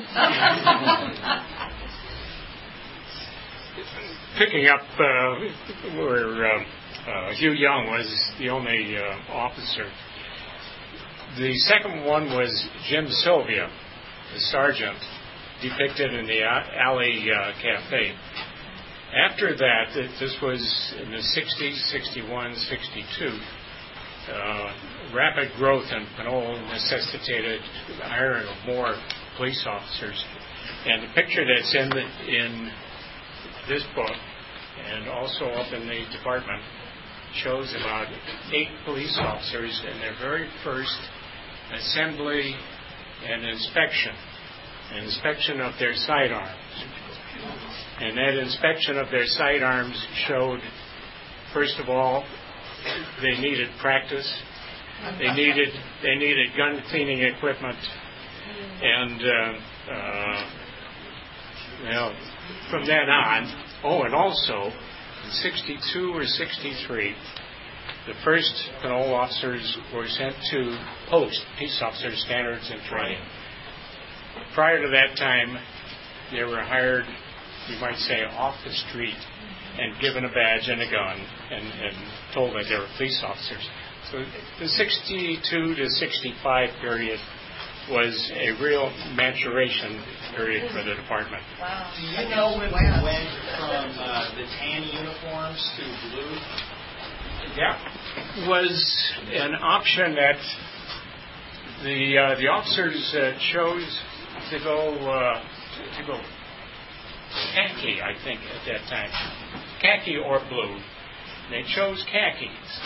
H: Picking up uh, where uh, uh, Hugh Young was the only uh, officer. The second one was Jim Sylvia, the sergeant. depicted in the Alley uh, Cafe. After that, this was in the sixties, sixty-one, sixty-two, uh, rapid growth in Pinole necessitated the hiring of more police officers. And the picture that's in, the, in this book and also up in the department shows about eight police officers in their very first assembly and inspection, an inspection of their sidearms. And that inspection of their sidearms showed, first of all, they needed practice. They needed they needed gun cleaning equipment, and uh, uh, well, from then on. Oh, and also in sixty-two or sixty-three, the first Pinole officers were sent to post peace officer standards and training. Prior to that time, they were hired, you might say, off the street and given a badge and a gun and, and told that they were police officers. So the sixty-two to sixty-five period was a real maturation period for the department.
B: Wow. Do you know when we went from uh, the tan uniforms to blue?
H: Yeah. Was an option that the uh, the officers uh, chose to go uh, to go khaki, I think, at that time. Khaki or blue. They chose khakis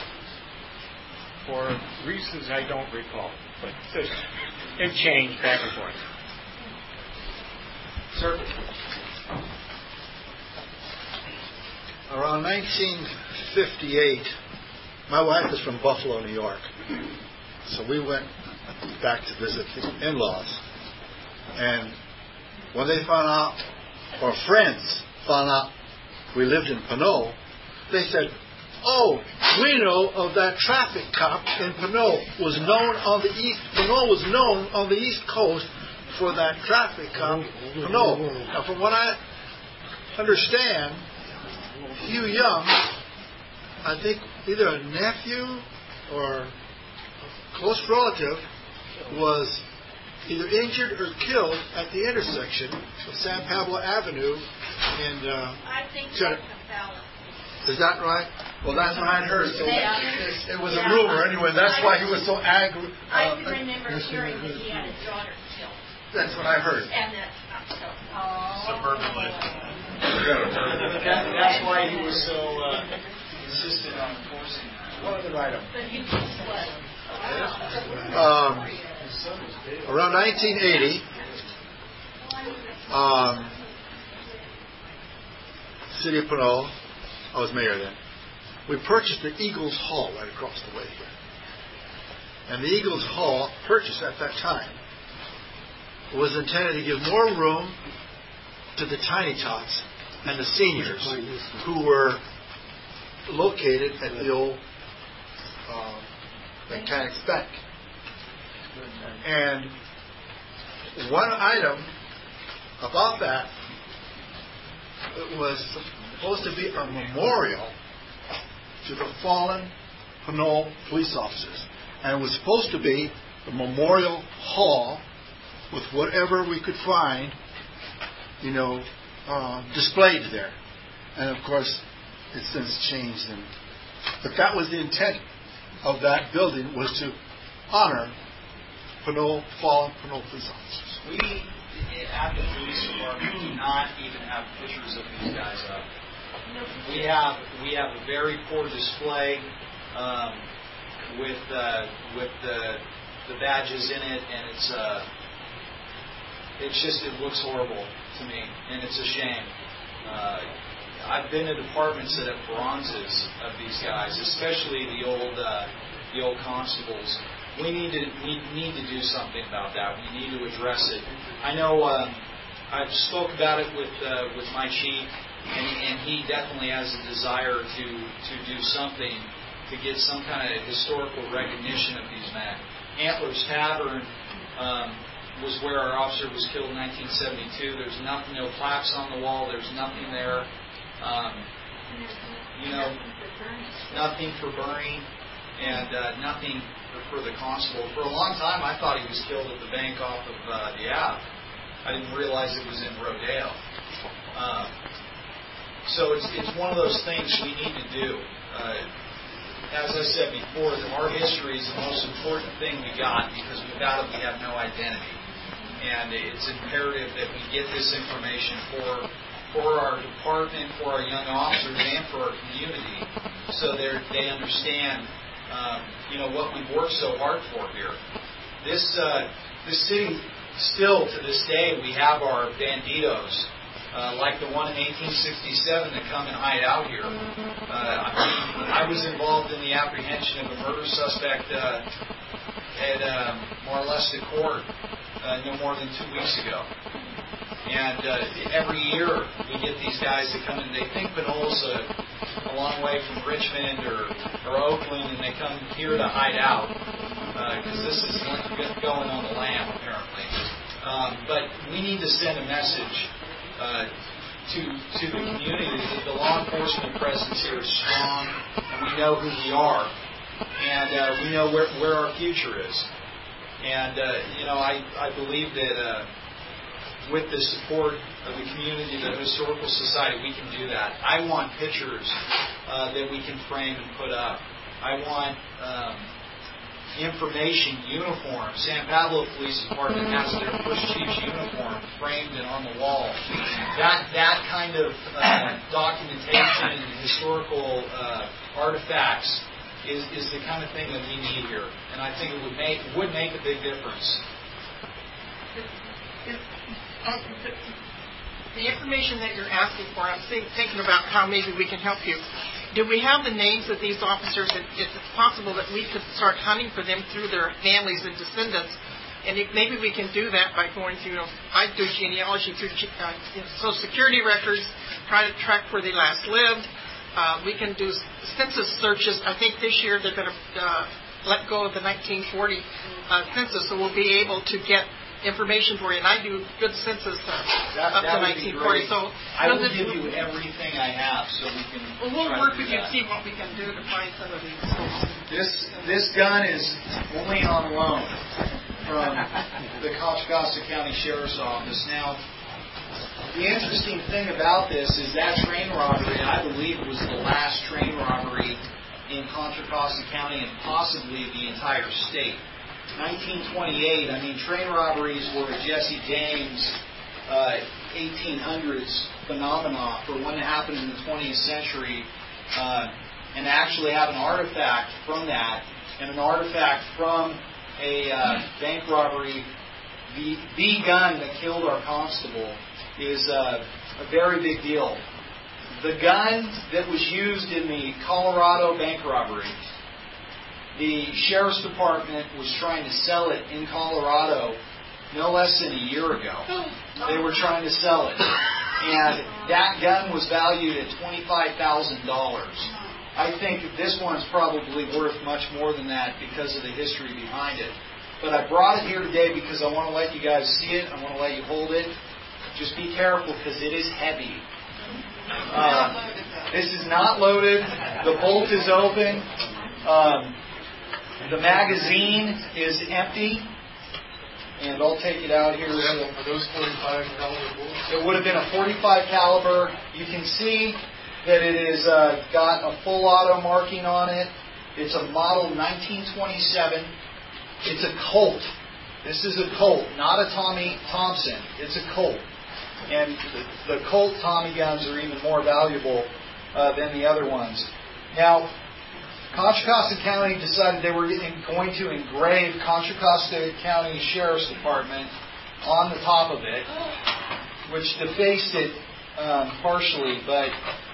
H: for reasons I don't recall, but it changed back and forth.
B: Sir?
I: Around nineteen fifty-eight, my wife is from Buffalo, New York. So we went back to visit the in-laws. And when they found out, or friends found out we lived in Pinole, they said, "Oh, we know of that traffic cop in Pinole. Was known on the east. Pinole was known on the East Coast for that traffic cop in Pinole." Now, from what I understand, Hugh Young, I think either a nephew or a close relative, was either injured or killed at the intersection of San Pablo Avenue and. Uh,
D: I think
I: Ch-
D: that's a balance.
I: Is that right? Well, that's what I'd heard. So
D: Yeah.
I: it was a
D: Yeah.
I: rumor anyway. That's why he was so angry.
D: I
I: Uh,
D: can remember hearing that he had his daughter killed.
I: That's what I heard.
D: And that's not so. Oh.
B: Suburban legend. That, that's why he was so uh, insistent on enforcing that.
I: What other item?
D: But you just what?
I: Um, around nineteen eighty, um, City of Pinole, I was mayor then, we purchased the Eagles Hall right across the way here. And the Eagles Hall, purchased at that time, was intended to give more room to the Tiny Tots and the seniors who were located at the old uh, Mechanics Bank. And one item about that, it was supposed to be a memorial to the fallen Pinole police officers. And it was supposed to be a memorial hall with whatever we could find, you know, uh, displayed there. And of course, it's since changed. And, but that was the intent of that building, was to honor Pinole, fallen Pinole police officers.
B: We, at the police department, do not even have pictures of these guys up. We have we have a very poor display um, with uh, with the the badges in it, and it's uh, it's just it looks horrible to me, and it's a shame. Uh, I've been to departments that have bronzes of these guys, especially the old uh, the old constables. We need to we need to do something about that. We need to address it. I know um, I've spoke about it with uh, with my chief, and, and he definitely has a desire to to do something to get some kind of historical recognition of these men. Antlers Tavern um, was where our officer was killed in nineteen seventy-two. There's nothing, no plaques on the wall. There's nothing there. Um, you know, nothing for burning, and uh, nothing for the constable. For a long time, I thought he was killed at the bank off of uh, the Ave. I didn't realize it was in Rodale. Um, so it's it's one of those things we need to do. Uh, as I said before, our history is the most important thing we got, because without it we have no identity. And it's imperative that we get this information for for our department, for our young officers, and for our community, so they they understand, um, you know, what we've worked so hard for here. This uh, this city, still to this day, we have our banditos, uh, like the one in eighteen sixty-seven that come and hide out here. Uh, I, I was involved in the apprehension of a murder suspect uh, at um, Marlesta Court uh, no more than two weeks ago. And uh, every year we get these guys that come in. They think Pinol's a, a long way from Richmond or, or Oakland, and they come here to hide out because uh, this is going on the lam, apparently. Um, but we need to send a message uh, to to the community that the law enforcement presence here is strong, and we know who we are, and uh, we know where, where our future is. And uh, you know, I I believe that. Uh, With the support of the community, the Historical Society, we can do that. I want pictures uh, that we can frame and put up. I want um, information, uniforms. San Pablo Police Department has their first chief's uniform framed and on the wall. That that kind of uh, documentation and historical uh, artifacts is, is the kind of thing that we need here, and I think it would make would make a big difference.
J: Uh, the, the information that you're asking for, I'm think, thinking about how maybe we can help you. Do we have the names of these officers? If it's possible that we could start hunting for them through their families and descendants, and if maybe we can do that by going through, you know, I do genealogy through uh, Social Security records, try to track where they last lived. Uh, we can do census searches. I think this year they're going to uh, let go of the nineteen forty uh, census, so we'll be able to get information for you, and I do good census uh,
B: that,
J: up
B: that
J: to nineteen forty. So
B: I will give you everything I have, so we can.
J: Well, we'll work with you and see what we can do to find some of these.
B: This this gun is only on loan from the Contra Costa County Sheriff's Office. Now, the interesting thing about this is that train robbery, I believe, was the last train robbery in Contra Costa County and possibly the entire state. nineteen twenty-eight, I mean, train robberies were a Jesse James uh, eighteen hundreds phenomenon for one that happened in the twentieth century, uh, and actually have an artifact from that, and an artifact from a uh, bank robbery. The, the gun that killed our constable is uh, a very big deal. The gun that was used in the Colorado bank robbery, the Sheriff's Department was trying to sell it in Colorado no less than a year ago. They were trying to sell it. And that gun was valued at twenty-five thousand dollars. I think this one's probably worth much more than that because of the history behind it. But I brought it here today because I want to let you guys see it. I want to let you hold it. Just be careful because it is heavy. Uh, this is not loaded. The bolt is open. Um, The magazine is empty, and I'll take it out here.
E: Are those forty-five caliber bullets?
B: It would have been a forty-five caliber. You can see that it has uh, got a full auto marking on it. It's a model nineteen twenty-seven. It's a Colt. This is a Colt, not a Tommy Thompson. It's a Colt, and the, the Colt Tommy guns are even more valuable uh, than the other ones. Now, Contra Costa County decided they were going to engrave Contra Costa County Sheriff's Department on the top of it, which defaced it um, partially, but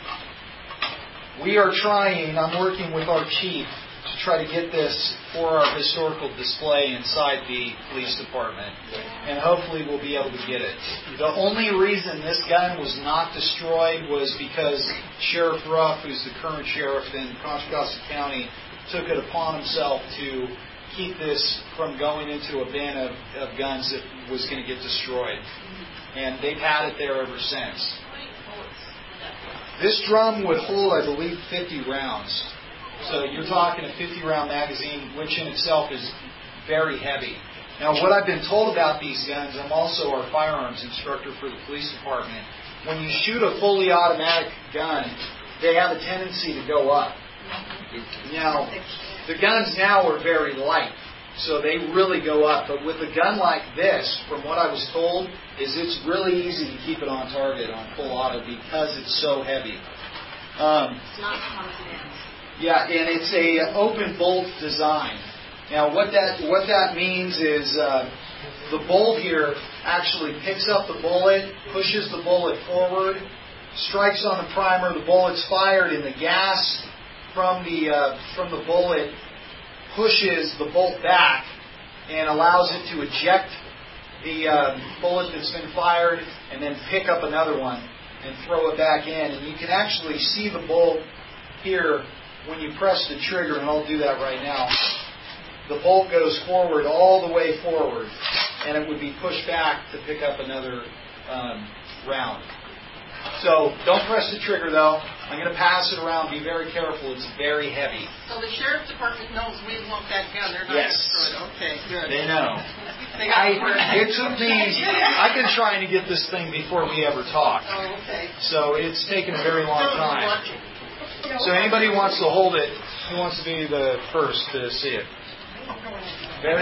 B: we are trying, I'm working with our chief to try to get this for our historical display inside the police department, and hopefully we'll be able to get it. The only reason this gun was not destroyed was because Sheriff Ruff, who's the current sheriff in Contra Costa County, took it upon himself to keep this from going into a bin of, of guns that was going to get destroyed. And they've had it there ever since. This drum would hold, I believe, fifty rounds. So you're talking a fifty round magazine, which in itself is very heavy. Now, what I've been told about these guns, I'm also our firearms instructor for the police department. When you shoot a fully automatic gun, they have a tendency to go up. Now, the guns now are very light, so they really go up. But with a gun like this, from what I was told, is it's really easy to keep it on target on full auto because it's so heavy. Um,
D: It's not confident.
B: yeah, and it's a open bolt design. Now, what that what that means is uh, the bolt here actually picks up the bullet, pushes the bullet forward, strikes on the primer, the bullet's fired, and the gas from the uh, from the bullet pushes the bolt back and allows it to eject the uh, bullet that's been fired and then pick up another one and throw it back in. And you can actually see the bolt here when you press the trigger, and I'll do that right now. The bolt goes forward all the way forward, and it would be pushed back to pick up another um, round. So don't press the trigger, though. I'm going to pass it around. Be very careful. It's very heavy.
J: So the sheriff's department knows we want that gun. They're not
B: Yes.
J: going to throw it. Okay, good.
B: They know.
J: They got
B: I, it took me, I've been trying to get this thing before we ever talked.
J: Oh, okay.
B: So it's taken a very long
J: So
B: time.
J: watching.
B: So anybody who wants to hold it, who wants to be the first to see it? Very